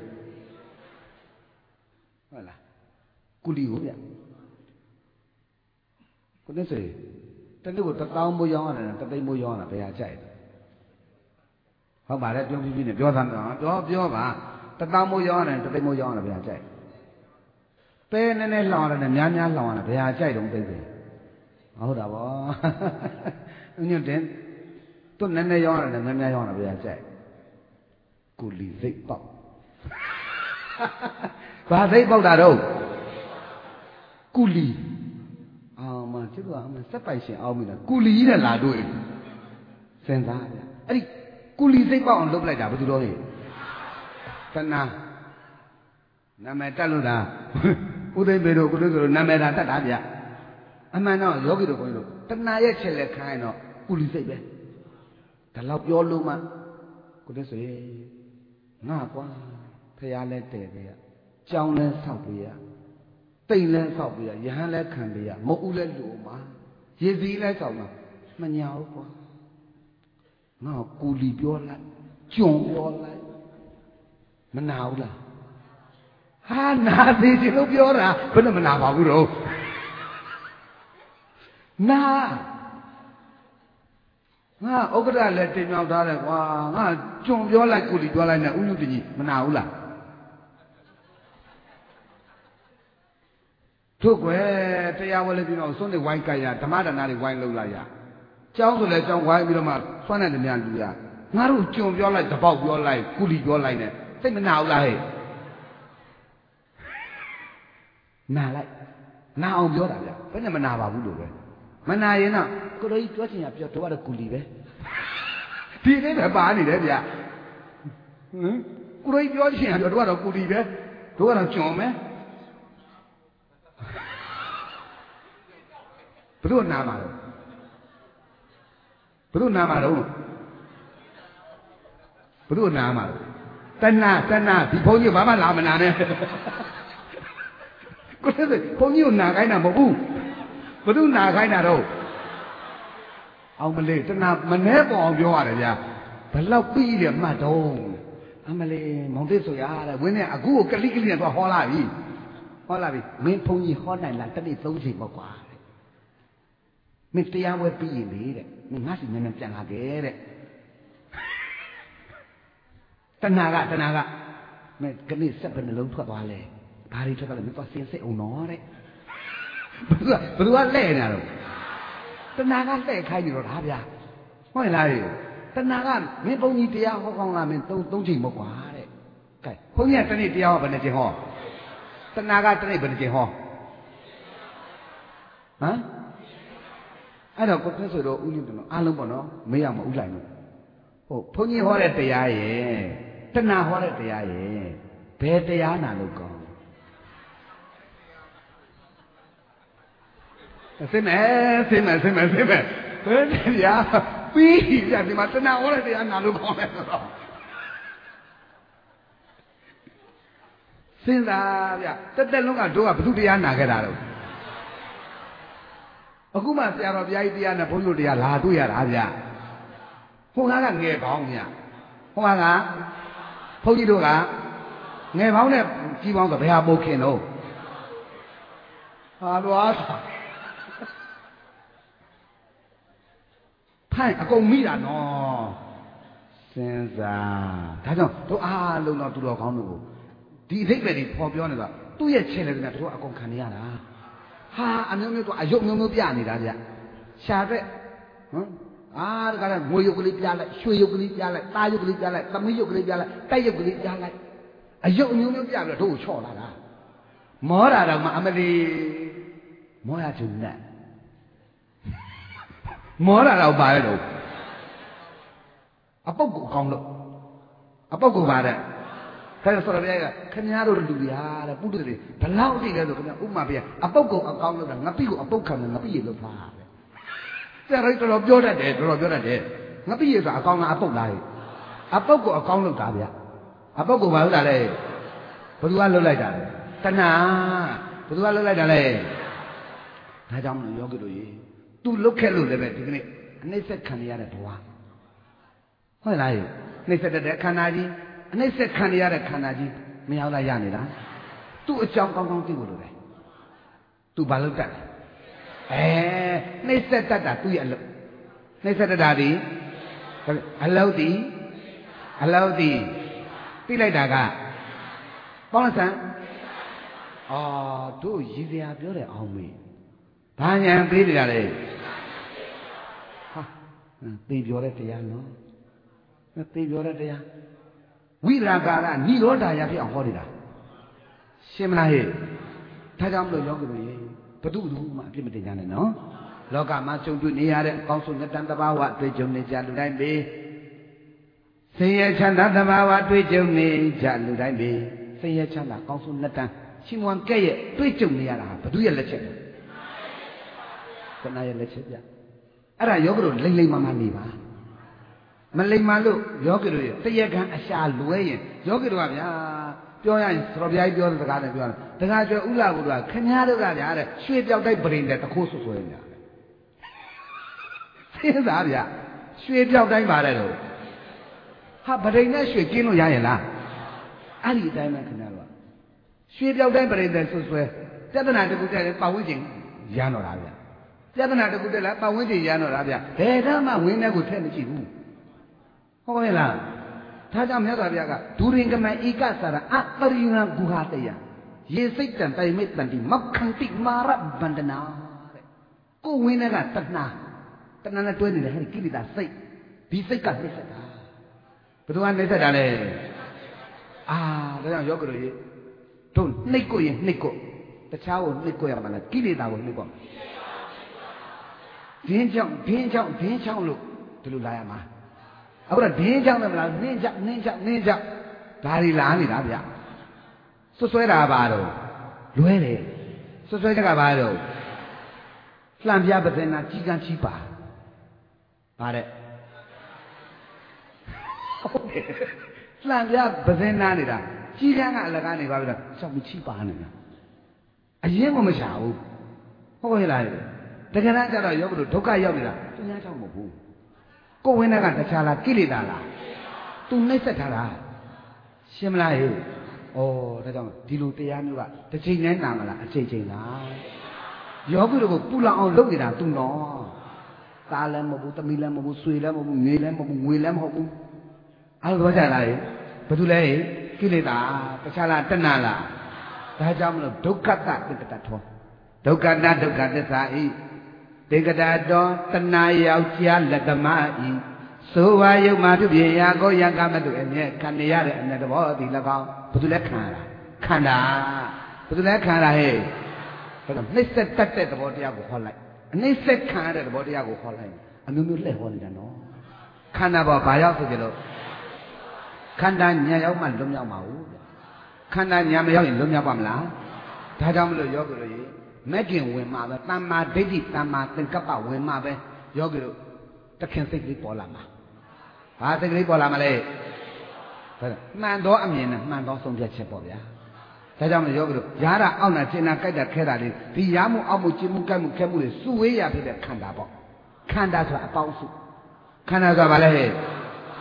ဟုတ်လားကုလီကိုဗျကိုနေစေတနေ့ကို1000မိုးရောင်းရတယ်နဲ့3သိန်းမိုးရောင်းတာဘယ်ဟာကြိုက်လဲဟုတ်ပါတယ်ပြုံးပြီးနဲ့ပြောသမ်းတော့ပြောပါ1000မိုးရောင်းရတယ်3သိန်းမိုးရောင်းရတယ်ဘယ်ဟာကြိုက်ပဲနည်းနည်းလောင်ရတယ်နဲ့များများလောင်ရတယ်ဘယ်ဟာကြိုက်တုံးသိသိဟုတ်တာဗောညွန့်တင်သူနည်းနည်းရောင်းရတယ်နဲ့များများရောင်းရတယ်ဘယ်ဟာကြိုက်ကုလီစိတ်ပေါက်ဘာစိတ်ပေါက်တာတော့ကုလီအောင်မချစ်တော့အမစက်ပိုင်ရှင်အောင်ပြီလားကုလီကြီးနဲ့လာတွေ့စဉ်းစားဗျအဲ့ဒီကုလီစိတ်ပေါက်အောင်လုပ်လိုက်တာဘယ်သူတော့ဟဲ့တဏှာနာမည်တက်လို့လားဥသိမ့်ပေတို့ကုလို့ဆိုလို့နာမည်သာတက်တာဗျအမှန်တော့ယောဂီတို့ဘုန်းကြီးတို့တဏှာရဲ့ချက်လက်ခိုင်းတော့ကုလီစိတ်ပဲဒါတော့ပြောလို့မှကုလို့ဆိုရင်ငါကွာဖះလဲတဲ့ပဲကြောင်းလဲဆောက်ပေးရတိတ်လဲဆောက်ပေးရယဟန်လဲခံပေးရမုတ်ဦးလဲလူမှာရေစီလဲဆောက်မှာမညာဘူးကွာငါကူလီပြောလိုက်ကြုံပြောလိုက်မနာဘူးလားဟာနာသေးချင်လို့ပြောတာဘယ်နဲ့မနာပါဘူးတော့နာငါဥက္ကဋ္ဌလည်းတင်မြောက်ထားတယ်ကွာငါကြုံပြောလိုက်ကူလီပြောလိုက်နဲ့ဥညုတကြီးမနာဘူးလားထုတ်ွယ်တရားဝဲလေးပြီးတော့စွန့်နေဝိုင်းကြိုက်ရဓမ္မဒါနတွေဝိုင်းလုပ်လိုက်ရကျောင်းဆိုလဲကျောင်းဝိုင်းပြီးတော့မှစွန့်နေတဲ့များလူရငါတို့ကြုံပြောလိုက်တပေါက်ပြောလိုက်ကုလီပြောလိုက်နဲ့စိတ်မနာဘူးလားဟဲ့နာလိုက်နာအောင်ပြောတာဗျဘယ်နဲ့မနာပါဘူးလို့ပဲမနာရင်တော့ကိုလိုကြီးပြောချင်ရပြောတော့ကတော့ကုလီပဲဒီနေ့ပဲပါနေတယ်ဗျကိုလိုကြီးပြောချင်ရပြောတော့ကတော့ကုလီပဲတို့ကတော့ကြုံမယ်ဘယ်လိုနာမှာတော့ဘယ်လိုနာမှာတော့ဘယ်လိုနာမှာတော့တဏှာဒီဘုန်းကြီးဘာမှလာမနာနဲ့ကိုယ်လည်းဘုန်းကြီးကိုနာခိုင်းတာမဟုတ်ဘူးဘယ်သူနာခိုင်းတာတော့အောင်မလေးတဏှာမနှဲပေါ်အောင်ပြောရတယ်ဗျာဘယ်လောက်ပြီးတယ်မှတ်တော့အမလေးမောင်သစ်ဆိုရတဲ့ဝင်းနဲ့အခုကိုကလိနဲ့တော့ဟောလာပြီမင်းဘုန်းကြီးဟောနိုင်လားတစ်နေ့3ချိန်ပေါ့ကွာမင်းတရားဝဲပြီးရင်လေတဲ့မင်းငါစီမြန်ပြန်လာခဲ့တဲ့တဏှာကမင်းကနေ့ဆက်ဘယ်နှလုံးထွက်သွားလဲဘာတွေထွက်သွားလဲမင်းတော့စင်စစ်အောင်တော့တဲ့ဘယ်သူကလဲ့နေတာတော့တဏှာကလဲ့ခိုင်းနေတော့ဒါဗျာဟုတ်ရဲ့လားတဏှာကမင်းဘုန်းကြီးတရားဟောကောင်းလားမင်း3ချိန်ပေါ့ကွာတဲ့ကဲဘုန်းကြီးကတစ်နေ့တရားဟောဘယ်နှချိန်ဟောတဏှာကတစ်နေ့ဘယ်နှချိန်ဟောဟမ်အဲ့တော့ကိုသက်ဆိုတော့ဥညွတ်တယ်နော်အားလုံးပေါ့နော်မေးရမှာဥလိုက်လို့ဟုတ်ဘုန်းကြီးဟောတဲ့တရားရဲ့တဏှာဟောတဲ့တရားရဲ့ဘယ်တရားနာလို့ကောင်းဆင်းမယ်ဘယ်တရားပြီးပြဒီမှာတဏှာဟောတဲ့တရားနာလို့ကောင်းတယ်ဆိုတော့စဉ်းစားဗျတက်လုံးကတို့ကဘုသူတရားနာခဲ့တာတော့အခုမှဆရာတော်ဘုရားကြီးတရားနဲ့ဘုန်းကြီးတို့တရားလာတွေ့ရတာဗျဟိုကငယ်ကောင်းဗျဟိုကဘုန်းကြီးတို့ကငယ်ပေါင်းနဲ့ကြီးပေါင်းဆိုဘယ်ဟာပိုခင်တော့ဟာတော့ဖိုင်အကုန်မိတာနော်စဉ်းစားဒါကြောင့်တို့အားလုံးတော့သူတော်ကောင်းတို့ကိုဒီအဓိပ္ပာယ်တွေပေါ်ပြောနေတာသူ့ရဲ့ချဲလေကတို့အကုန်ခံနေရတာဟာအမျိုးမျိုးတော့အယုတ်မျိုးမျိုးပြနေတာဗျရှာတဲ့ဟမ်အားတကယ်ငွေရုပ်ကလေးပြလိုက်ရွှေရုပ်ကလေးပြလိုက်သားရုပ်ကလေးပြလိုက်သမီးရုပ်ကလေးပြလိုက်တိုက်ရုပ်ကလေးပြလိုက်အယုတ်အမျိုးမျိုးပြပြီးတော့တို့ကိုချော့လာတာမောတာတော့မှအမလီမောရချင်နဲ့မောတာတော့ပါရဲ့တော့အပုတ်ကိုအကောင်းလို့အပုတ်ကိုပါတဲ့ဒါဆိုတော့ဗျာခင်ဗျားတို့လူတွေဟာတဲ့ပုတ္တတွေဘလောက်သိလဲဆိုခင်ဗျာဥမာဗျာအပုတ်ကိုအကောင်းလို့တာငပိကိုအပုတ်ခံတယ်ငပိရေလို့ပါပဲဆရာတော်တော်ပြောတတ်တယ်တော်တော်ပြောတတ်တယ်ငပိရေဆိုအကောင်းလားအပုတ်လားအပုတ်ကိုအကောင်းလို့တာဗျာအပုတ်ကိုဘာလို့တာလဲဘယ်သူကလှုပ်လိုက်တာလဲတဏှာဘယ်သူကလှုပ်လိုက်တာလဲဒါကြောင့်မလို့ယောဂီတို့ရေသူလှုပ်ခဲ့လို့လည်းပဲဒီကနေ့အနှိမ့်ဆက်ခံရတဲ့ဘဝဟုတ်လားနှိမ့်ဆက်တဲ့ခန္ဓာကြီးအနှိမ့်ဆက်ခံရတဲ့ခန္ဓာကြီးမရောက်လာရနေတာသူ့အကြောင်းကောင်းကောင်းသိဖို့လိုတယ်သူဘာလုပ်တတ်လဲနှိမ့်ဆက်တတ်တာသူ့ရဲ့အလုပ်နှိမ့်ဆက်တတ်တာဒီအလုပ်ဒီသိလိုက်တာကပေါင်းစံတို့ရည်စရာပြောတယ်အောင်မေးဘာညာပေးနေတာလဲဟာသိပြောတဲ့တရားနော်သိပြောတဲ့တရားဝိရာကာရနိရောဓရာဖြစ်အောင်ဟောနေတာရှင်းမလားဟဲ့ဒါကြောင့်မလို့ယောဂီတို့ရေဘု து မှအပြစ်မတင်ကြနဲ့နော်လောကမှာကြုံတွေ့နေရတဲ့အကောင်းဆုံးနှစ်တန်တဘာဝတွေ့ကြုံနေကြလူတိုင်းပဲဆင်းရဲချမ်းသာတဘာဝတွေ့ကြုံနေကြလူတိုင်းပဲဆင်းရဲချမ်းသာအကောင်းဆုံးနှစ်တန်ရှင်ဝန်ကဲ့ရဲ့တွေ့ကြုံနေရတာဘု து ရဲ့လက်ချက်ခဏရဲ့လက်ချက်ပြအဲ့ဒါယောဂီတို့လိမ့်လိမ့်မမနေပါမလိမ္မာလို့ယောဂီတို့ရဲ့တရခံအရှာလွဲရင်ယောဂီတို့ကဗျာပြောရရင်သတော်ဗျာကြီးပြောတဲ့စကားနဲ့ပြောတယ်တခါကျော်ဥလာဘုရားခင်ဗျားတို့ကဗျာတဲ့ရွှေပြောက်တိုက်ပရင်တဲ့တခိုးဆွဆွဲညာစဉ်းစားဗျာရွှေပြောက်တိုင်းပါတဲ့တော့ဟာပရင်နဲ့ရွှေကျင်းလို့ရရင်လားအဲ့ဒီအတိုင်းပဲခင်ဗျားတို့ကရွှေပြောက်တိုင်းပရင်တဲ့ဆွဆွဲပြဿနာတကူတဲ့ပတ်ဝန်းကျင်ရမ်းတော့တာဗျာပြဿနာတကူတဲ့လားပတ်ဝန်းကျင်ရမ်းတော့တာဗျာဘယ်တော့မှဝင်းထဲကိုထည့်မရှိဘူးဟုတ်ကဲ့လားဒါကြောင့်မြတ်စွာဘုရားကဒူရင်ကမဧကသရအပရိယဂုဟာတယရေစိတ်တန်တိုင်မေတ္တန်ဒီမောက္ခန္တိမာရဗန္ဒနာတဲ့ကိုဝင်းတဲ့ကတဏှာနဲ့တွဲနေတယ်ဟဲ့ကိလေသာစိတ်ဒီစိတ်ကနှိမ့်ဆက်တာဘယ်သူကနှိမ့်ဆက်တာလဲဒါကြောင့်ယောဂီတို့ရေတို့နှိမ့်ကိုရင်နှိမ့်ကိုတခြားကိုနှိမ့်ကိုရမှာလားကိလေသာကိုနှိမ့်ကိုဒင်းချောင်းလို့ဒီလိုလာရမှာအခုတော့ဒင်းချောင်းတယ်မလားနင်းချောင်းဒါတွေလာနေတာဗျဆွဲတာပါတော့လွဲတယ်ဆွဲချက်ကပါတော့လှံပြပဇင်နာကြီးကန်းကြီးပါတဲ့ဟုတ်တယ်လှံပြပဇင်နာနေတာကြီးကန်းကအလကားနေပါပြီတော့ကြောက်မချီပါနေတာအရင်ကမရှာဘူးဟုတ်ရဲ့လားတကယ်တမ်းကျတော့ယောဂလို့ဒုက္ခရောက်နေတာသူများကြောင့်မဟုတ်ဘူးကိုယ်ဝင်းတဲ့ကတခြားလားကိလေသာလားသူနှိမ့်ဆက်ထားတာရှင်းမလားဟဲ့ဒါကြောင့်ဒီလိုတရားမျိုးကတစ်ချိန်နဲ့နာမလားအချိန်လားယောဂီတို့ကိုပူလောင်အောင်လုပ်နေတာသူနော်သားလည်းမဟုတ်ဘူးသမီးလည်းမဟုတ်ဘူးဆွေလည်းမဟုတ်ဘူးငွေလည်းမဟုတ်ဘူးငွေလည်းမဟုတ်ဘူးအဲ့လိုကြလားဘယ်သူလဲကိလေသာတခြားလားတဏှာလားဒါကြောင့်မလို့ဒုက္ခတသက္ကတထောဒုက္ခတဒုက္ခသစ္စာဤတေကတာတော်တဏှာယောက်ျားလက်သမားဤဆိုဝါယုတ်မှာပြုပြင်ရာကိုယံကမတုအမြဲခံရတဲ့အမြဲတဘောဒီ၎င်းဘယ်သူလဲခံရတာခန္ဓာဘယ်သူလဲခံရတာဟဲ့နှိမ့်ဆက်တတ်တဲ့သဘောတရားကိုဟောလိုက်အနှိမ့်ဆက်ခံရတဲ့သဘောတရားကိုဟောလိုက်အမျိုးမျိုးလှည့်ဟောနေတာနော်ခန္ဓာပေါ်ဘာရောက်ဆိုကြလို့ခန္ဓာညာရောက်မှလွတ်မြောက်မှာဟုတ်ခန္ဓာညာမရောက်ရင်လွတ်မြောက်ပါမလားဒါကြောင့်မလို့ယောဂီတို့ရေမဲ့ခင်ဝင်မှာပဲတမ္မာဒိဋ္ဌိတမ္မာသင်္ကပ္ပဝင်မှာပဲယောဂီတို့တခင်စိတ်ကလေးပေါ်လာမှာဘာစိတ်ကလေးပေါ်လာမှာလဲမှန်သောအမြင်နဲ့မှန်သောဆုံးဖြတ်ချက်ပေါ့ဗျာဒါကြောင့်မလို့ယောဂီတို့ယာရအောက်နာကျင်နာကြိုက်တာခဲတာလေးဒီရာမှုအောက်မှုကျင်မှုကြိုက်မှုခဲမှုတွေစုဝေးရဖြစ်တဲ့ခန္ဓာပေါ့ခန္ဓာဆိုတာအပေါင်းစုခန္ဓာဆိုတာဘာလဲဟဲ့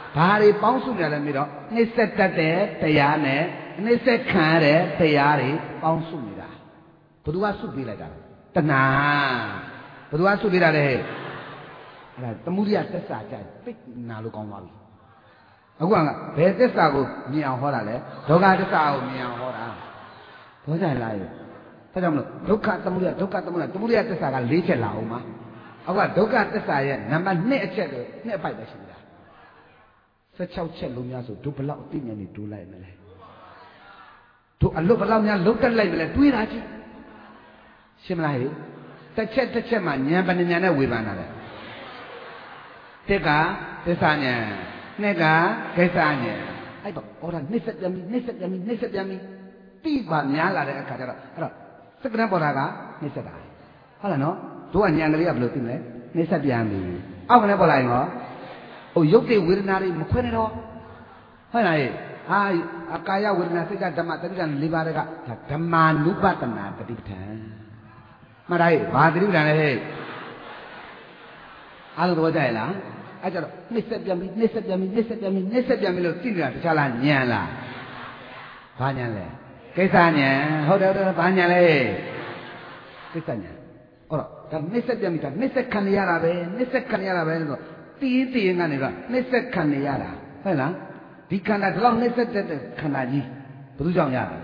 ဘာတွေပေါင်းစုနေလဲပြီးတော့နှိစ္စတတ်တဲ့တရားနဲ့နှိစ္စခံရတဲ့တရားတွေပေါင်းစုနေတာဘယ်သူကစုပေးလိုက်တာတဏှာဘယ်သူကစုပေးတာလဲအဲ့ဒါသမုဒိယသစ္စာကြိုက်ပိတ်နာလို့ကောင်းသွားပြီအခုကဘယ်သစ္စာကိုမြင်အောင်ဟောတာလဲဒုက္ခသစ္စာကိုမြင်အောင်ဟောတာဘောကြလားရဲ့ဒါကြောင့်မလို့ဒုက္ခသမုဒယဒုက္ခသမုဒယသမုဒယသစ္စာက၄ချက်လာအောင်ပါအခုကဒုက္ခသစ္စာရဲ့နံပါတ်2အချက်ကို2အပိုက်ပဲရှိနေတာ16ချက်လုံးများဆိုတို့ဘလောက်အသိဉာဏ်တွေတိုးလိုက်မလဲတို့အလွတ်ဘလောက်များလုံးတက်လိုက်မလဲတွေးတာကြည့်ရှင်းမလားဟဲ့တစ်ချက်တစ်ချက်မှဉာဏ်ပညာဉာဏ်နဲ့ဝေဖန်တာလေတစ်ကသစ္စာဉာဏ်နှစ်ကကိစ္စဉာဏ်အဲ့တော့ဟောတာနှိစ္စပြန်ပြီနှိစ္စပြန်ပြီနှိစ္စပြန်ပြီတိပါများလာတဲ့အခါကျတော့အဲ့တော့စက္ကန့်ပေါ်တာကနှိစ္စတာဟုတ်လားနော်တို့ကဉာဏ်ကလေးကဘယ်လိုသိမလဲနှိစ္စပြန်ပြီအောက်ကလည်းပေါ်လာရင်ရောဟိုရုပ်တွေဝေဒနာတွေမခွဲနဲ့တော့ဟုတ်လားဟာအကာယဝေဒနာစိတ်ဓမ္မတတိယ၄ပါးကဓမ္မာနုပတနာတတိပဋ္ဌာန်မှတ်လိုက်ဘာတတိပဋ္ဌာန်လဲဟဲ့အားလုံးသဘောကျရဲ့လားအဲ့ကြတော့နှိစ္စပြန်ပြီနှိစ္စပြန်ပြီနှိစ္စပြန်ပြီနှိစ္စပြန်ပြီလို့သိနေတာတခြားလားဉာဏ်လားဘာဉာဏ်လဲကိစ္စဉာဏ်ဟုတ်တယ်ဘာဉာဏ်လဲကိစ္စဉာဏ်ဟုတ်တော့ဒါနှိစ္စပြန်ပြီဒါနှိစ္စခံရတာပဲနှိစ္စခံရတာပဲလို့တီးတီးကနေတော့နှိစ္စခံရတာဟုတ်လားဒီခန္ဓာဒီလောက်နှိစ္စတဲ့ခန္ဓာကြီးဘယ်သူကြောင့်ရတာ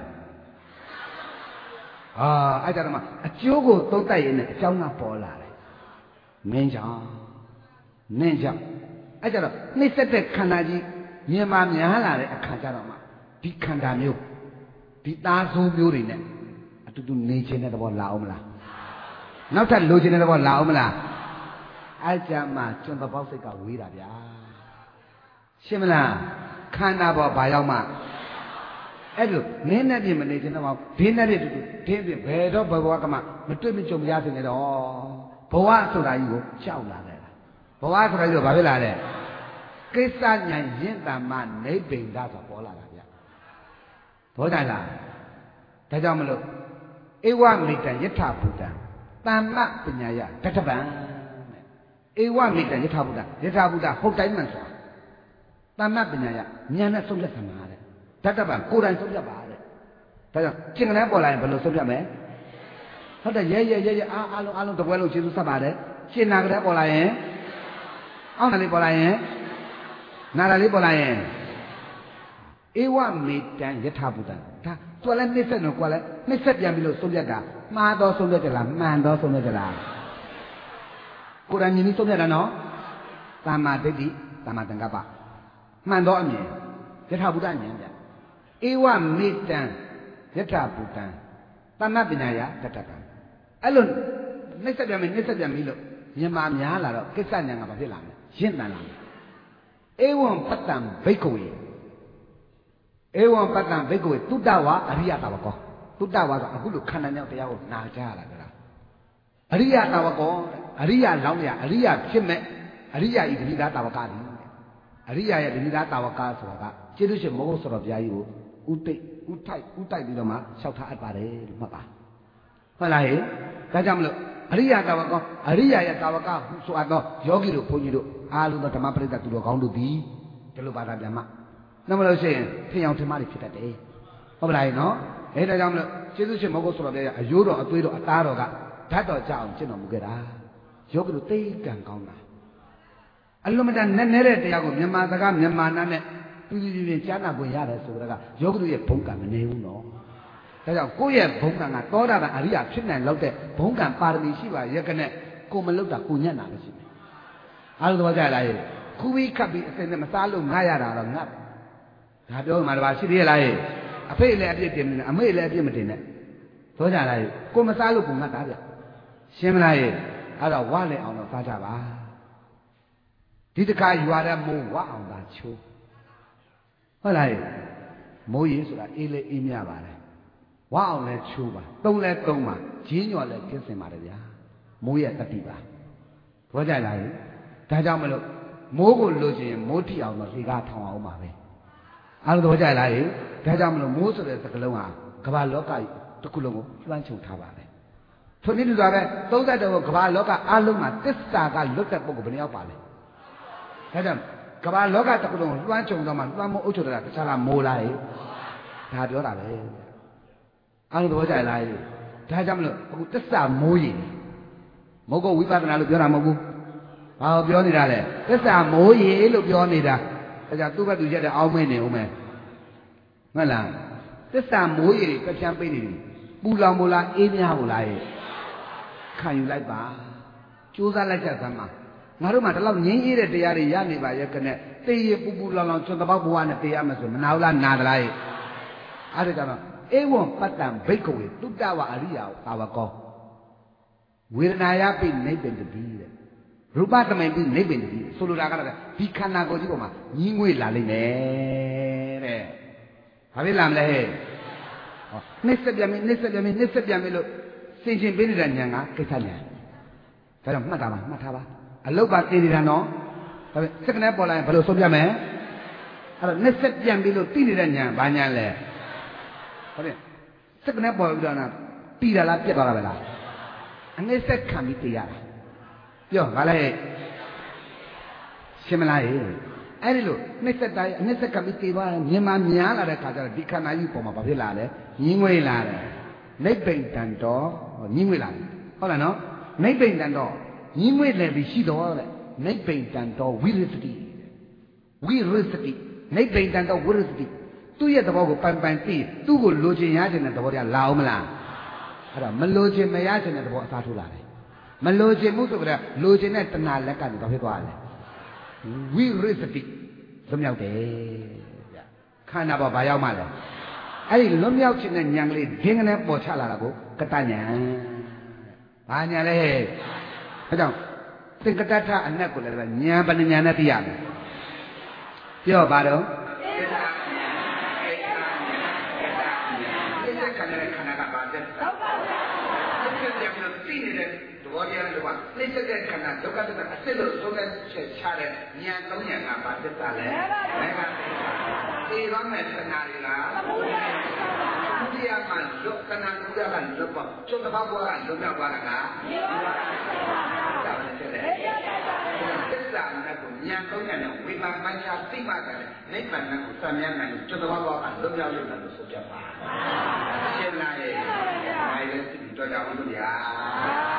အဲ့ကြတော့မှအကျိုးကိုသုံးတတ်ရင်လည်းအကြောင်းကပေါ်လာတယ်မင်းကြောင့်နင့်ကြောင့်အဲ့ကြတော့နှိစ္စတဲ့ခန္ဓာကြီးမြင်မှများလာတဲ့အခါကျတော့မှဒီခန္ဓာမျိုးဒီသားဆိုးမျိုးတွေနဲ့အတူတူနေခြင်းတဲ့သဘောလာအောင်မလားနောက်ထပ်လိုချင်တဲ့သဘောလာအောင်မလားအဲ့ကြမှာကျွန်းသပေါက်စိတ်ကဝေးတာဗျာရှင်းမလားခန္ဓာပေါ်ဘာရောက်မှအဲ့လိုနင်းနဲ့ပြင်မနေခြင်းတော့ဒင်းနဲ့တူတူဒင်းပြင်ဘယ်တော့ဘဝကမှမတွေ့မကြုံရစင်နေတော့ဘဝဆိုတာကြီးကိုကြောက်လာတယ်ဘဝဆိုတာကြီးကိုဘာဖြစ်လာလဲကိစ္စဉာဏ်ရင့်တမနိဗ္ဗိန္ဒဆိုပေါ်လာတာဗျဘောကြလားဒါကြောင့်မလို့ဧဝမိတံယထာဘူတံသမ္မပညာယတတပံဧဝမိတံယထာဘူတံယထာဘူတဟုတ်တိုင်းမှန်စွာသမ္မပညာယဉာဏ်နဲ့ဆုံးဖြတ်သမှာတဲ့တတပံကိုယ်တိုင်ဆုံးဖြတ်ပါတဲ့ဒါကြောင့်ကျင်ကလေးပေါ်လာရင်ဘယ်လိုဆုံးဖြတ်မလဲဟုတ်တယ်ရဲအားလုံးတပွဲလုံးကျေးဇူးဆက်ပါတယ်ရှင်းနာကလေးပေါ်လာရင်အောင်းနာလေးပေါ်လာရင်နာတာလေးပေါ်လာရင်ဧဝမေတံယထာဘူတံဒါသူကလည်းနှိစ္စတော့ကိုယ်လည်းနှိစ္စပြန်ပြီလို့ဆုံးဖြတ်တာမှားတော့ဆုံးဖြတ်တယ်လားမှန်တော့ဆုံးဖြတ်တယ်လားကိုယ်တိုင်မြင်ပြီးဆုံးဖြတ်တာနော်သမ္မာဒိဋ္ဌိသမ္မာသင်္ကပ္ပမှန်တော့အမြင်ယထာဘူတဉာဏ်ပြဧဝမေတံယထာဘူတံသမ္မာပညာယတတကံအဲ့လိုနှိစ္စပြန်ပြီနှိစ္စပြန်ပြီလို့မြင်မှများလာတော့ကိစ္စဉာဏ်ကဘာဖြစ်လာလဲရင့်တန်လာတယ်ဧဝံပတ္တံဘိက္ခဝေဧဝံပတ္တံဘိက္ခဝေသုတ္တဝါအရိယတဝကောသုတ္တဝါဆိုအခုလိုခန္ဓာမြောက်တရားကိုနာကြရတာကြလားအရိယတဝကောအရိယလောင်းရအရိယဖြစ်မဲ့အရိယဤဂတိသားတဝကတိအရိယရဲ့ဂတိသားတဝကဆိုတာကကျေးဇူးရှင်မဟုတ်ဆိုတော့ဘုရားကြီးကိုဥတိုက်ပြီးတော့မှလျှောက်ထားအပ်ပါတယ်လို့မှတ်ပါဟုတ်လားဟဲ့ဒါကြောင့်မလို့အရိယတဝကောအရိယရဲ့တဝကဟုဆိုအပ်သောယောဂီတို့ဘုန်းကြီးတို့အားလုံးသောဓမ္မပရိသတ်သူတော်ကောင်းတို့သည်ဒီလိုပါတာပြန်မှနှမလို့ရှိရင်ထင်အောင်ထင်မှားတွေဖြစ်တတ်တယ်ဟုတ်ပါလားနော်အဲဒါကြောင့်မလို့ကျေးဇူးရှင်မဟုတ်ဆိုတော့ဘုရားအယိုးတော်အသွေးတော်အသားတော်ကဓာတ်တော်ကြအောင်ကျင့်တော်မူခဲ့တာယောဂီတို့သိကံကောင်းတာအလုံးမတန်နဲ့တဲ့တရားကိုမြန်မာစကားမြန်မာနာနဲ့ပြင်းကြားနာခွင့်ရတယ်ဆိုတော့ကယောဂီတို့ရဲ့ဘုံကံမနေဘူးနော်ဒါကြောင့်ကိုယ့်ရဲ့ဘုံကံကသောတာပန်အရိယာဖြစ်နိုင်လောက်တဲ့ဘုံကံပါရမီရှိပါရဲ့ကနဲ့ကိုမလုတ်တာကိုညံ့တာပဲရှိတယ်အားလုံးသဘောကျလားရဲ့ခူးပြီးခတ်ပြီးအစင်နဲ့မစားလို့ငှရတာတော့ငတ်ဒါပြောမှတပါရှိသေးရဲ့လားရဲ့အဖေလည်းအပြစ်တင်နေအမေလည်းအပြစ်မတင်နဲ့သောကြလားရဲ့ကိုမစားလို့ကိုငတ်တာဗျရှင်းမလားရဲ့အဲ့တော့ဝလည်းအောင်တော့စားကြပါဒီတခါရွာတဲ့မိုးဝအောင်သာချိုးဟုတ်လားရဲ့မိုးရေဆိုတာအေးလေအေးမြပါတယ်ဝအောင်လဲချိုးပါသုံးလဲသုံးပါဂျင်းညော်လဲကင်းစင်ပါတယ်ဗျာမိုးရဲ့တတိပါဘောကြလားရဲ့ဒါကြောင့်မလို့မိုးကိုလိုချင်မိုးတိအောင်တော့လေကားထောင်အောင်ပါပဲအားလုံးသဘောကျလားဟိဒါကြောင့်မလို့မိုးဆိုတဲ့စကားလုံးဟာကမ္ဘာလောကကြီးတစ်ခုလုံးကိုလွှမ်းခြုံထားပါတယ်ထိုနည်းတူစွာပဲ30တော်ကမ္ဘာလောကအားလုံးမှာသစ္စာကလွတ်တဲ့ပုဂ္ဂိုလ်ဘယ်နှယောက်ပါလဲဒါကြောင့်ကဘာလောကတစ်ခုလုံးလွှမ်းခြုံတော့မှလွှမ်းမိုးအုပ်ချုပ်တာတခြားလားမိုးလားဒါပြောတာပဲအားလုံးသဘောကျလားဒါကြောင့်မလို့အခုတစ္ဆာမိုးရင်မဟုတ်ကောဝိပဿနာလို့ပြောတာမဟုတ်ဘူးဘာလို့ပြောနေတာလဲတစ္ဆာမိုးရေလို့ပြောနေတာဒါကြောင့်သူ့ဘက်သူရက်တဲ့အောင်းမင်းနေဦးမယ်ဟုတ်လားတစ္ဆာမိုးရေတွေပြပြန်းပေးနေတယ်ပူလောင်မို့လားအေးမြမို့လားခံယူလိုက်ပါကြိုးစားလိုက်ကြသမ်းပါငါတို့မှဒီလောက်ငြင်းကြီးတဲ့တရားတွေရနေပါရဲ့ကနဲ့တေးရပူပူလောင်လောင်ကျွတ်တပေါက်ဘဝနဲ့တေးရမယ်ဆိုမနာဘူးလားနာသလားအဲ့ဒါကြောင့်ဧဝံပတ္တံဘိက္ခဝေတုတ္တဝအရိယာဘာဝကောဝေဒနာယပိနိဗ္ဗာန်တတိတဲ့ရူပသမိန်ပိနိဗ္ဗာန်တတိဆိုလိုတာကတော့ဒီခန္ဓာကိုယ်ကြီးပေါ်မှာညီးငွေ့လာလိမ့်မယ်တဲ့ဘာဖြစ်လာမလဲဟဲ့ဟောနှိစ္စပြန်ပြီနှိစ္စပြန်ပြီနှိစ္စပြန်ပြီလို့စင်ချင်းပေးနေတဲ့ညာကကိစ္စညာဒါကြောင့်မှတ်တာပါမှတ်ထားပါအလုတ်ပါသိနေတာနော်ဒါပေမဲ့စက္ကနဲ့ပေါ်လာရင်ဘယ်လိုဆုံးပြမယ်အဲ့တော့နှိစ္စပြန်ပြီလို့သိနေတဲ့ညာဘာညာလဲဟုတ်တယ်စက္ကနဲ့ပေါ်ပြီးတော့ပြီးတာလားပြတ်သွားတာပဲလားအနှိစ္စခံပြီးသိရတာပြောငါလည်းရှင်းမလားအဲ့ဒီလိုနှိစ္စတိုင်းအနှိစ္စခံပြီးသိသွားတယ်မြန်မာများလာတဲ့ခါကျတော့ဒီခန္ဓာကြီးပေါ်မှာဘာဖြစ်လာလဲညင်းငွေလာတယ်နိဗ္ဗိတံတော်ညင်းငွေလာတယ်ဟုတ်လားနော်နိဗ္ဗိတံတော်ညင်းငွေလည်းပြီးရှိတော်တဲ့နိဗ္ဗိတံတော်ဝိရစတိဝိရစတိနိဗ္ဗိတံတော်ဝိရစတိသူ့ရဲ့သဘောကိုပိုင်ပိုင်သိသူ့ကိုလိုချင်ရချင်တဲ့သဘောတရားလာအောင်မလားအဲ့တော့မလိုချင်မရချင်တဲ့သဘောအစားထိုးလာတယ်မလိုချင်မှုဆိုကြတဲ့လိုချင်တဲ့တဏှာလက်ကနေဘာဖြစ်သွားလဲဝိရစတိလွတ်မြောက်တယ်ဗျခန္ဓာပေါ်ဘာရောက်မှလဲအဲ့ဒီလွတ်မြောက်ခြင်းနဲ့ဉာဏ်ကလေးဒင်းကနေပေါ်ချလာတာကိုကတဉာဏ်ဘာဉာဏ်လဲအဲကြောင့်သင်္ကတထအနက်ကိုလည်းဉာဏ်ပညာနဲ့သိရမယ်ပြောပါတော့ဘောတရားတွေမှာနှိစ္စတဲ့ခန္ဓာဒုက္ခတွေကအစစ်လို့သုံးတဲ့ချက်ချတဲ့ဉာဏ်သုံးဉာဏ်ကဘာသက်တာလဲမဲကသိပါမယ်ခန္ဓာတွေလားဘုရားမှာလွတ်ခန္ဓာဘုရားကလွတ်ပေါ့ကျွတ်တဘောကလွတ်မြောက်သွားတာကဒါပဲတဲ့သစ္စာနဲ့ကိုဉာဏ်သုံးဉာဏ်နဲ့ဝိပါမညာသိမှတယ်နိဗ္ဗာန်ကိုသံမြတ်နိုင်ကျွတ်တဘောကလွတ်မြောက်လို့တယ်လို့ဆိုကြပါရှင်းလားရဲ့ဒါလည်းသိတော့ကြအောင်လို့ဗျာ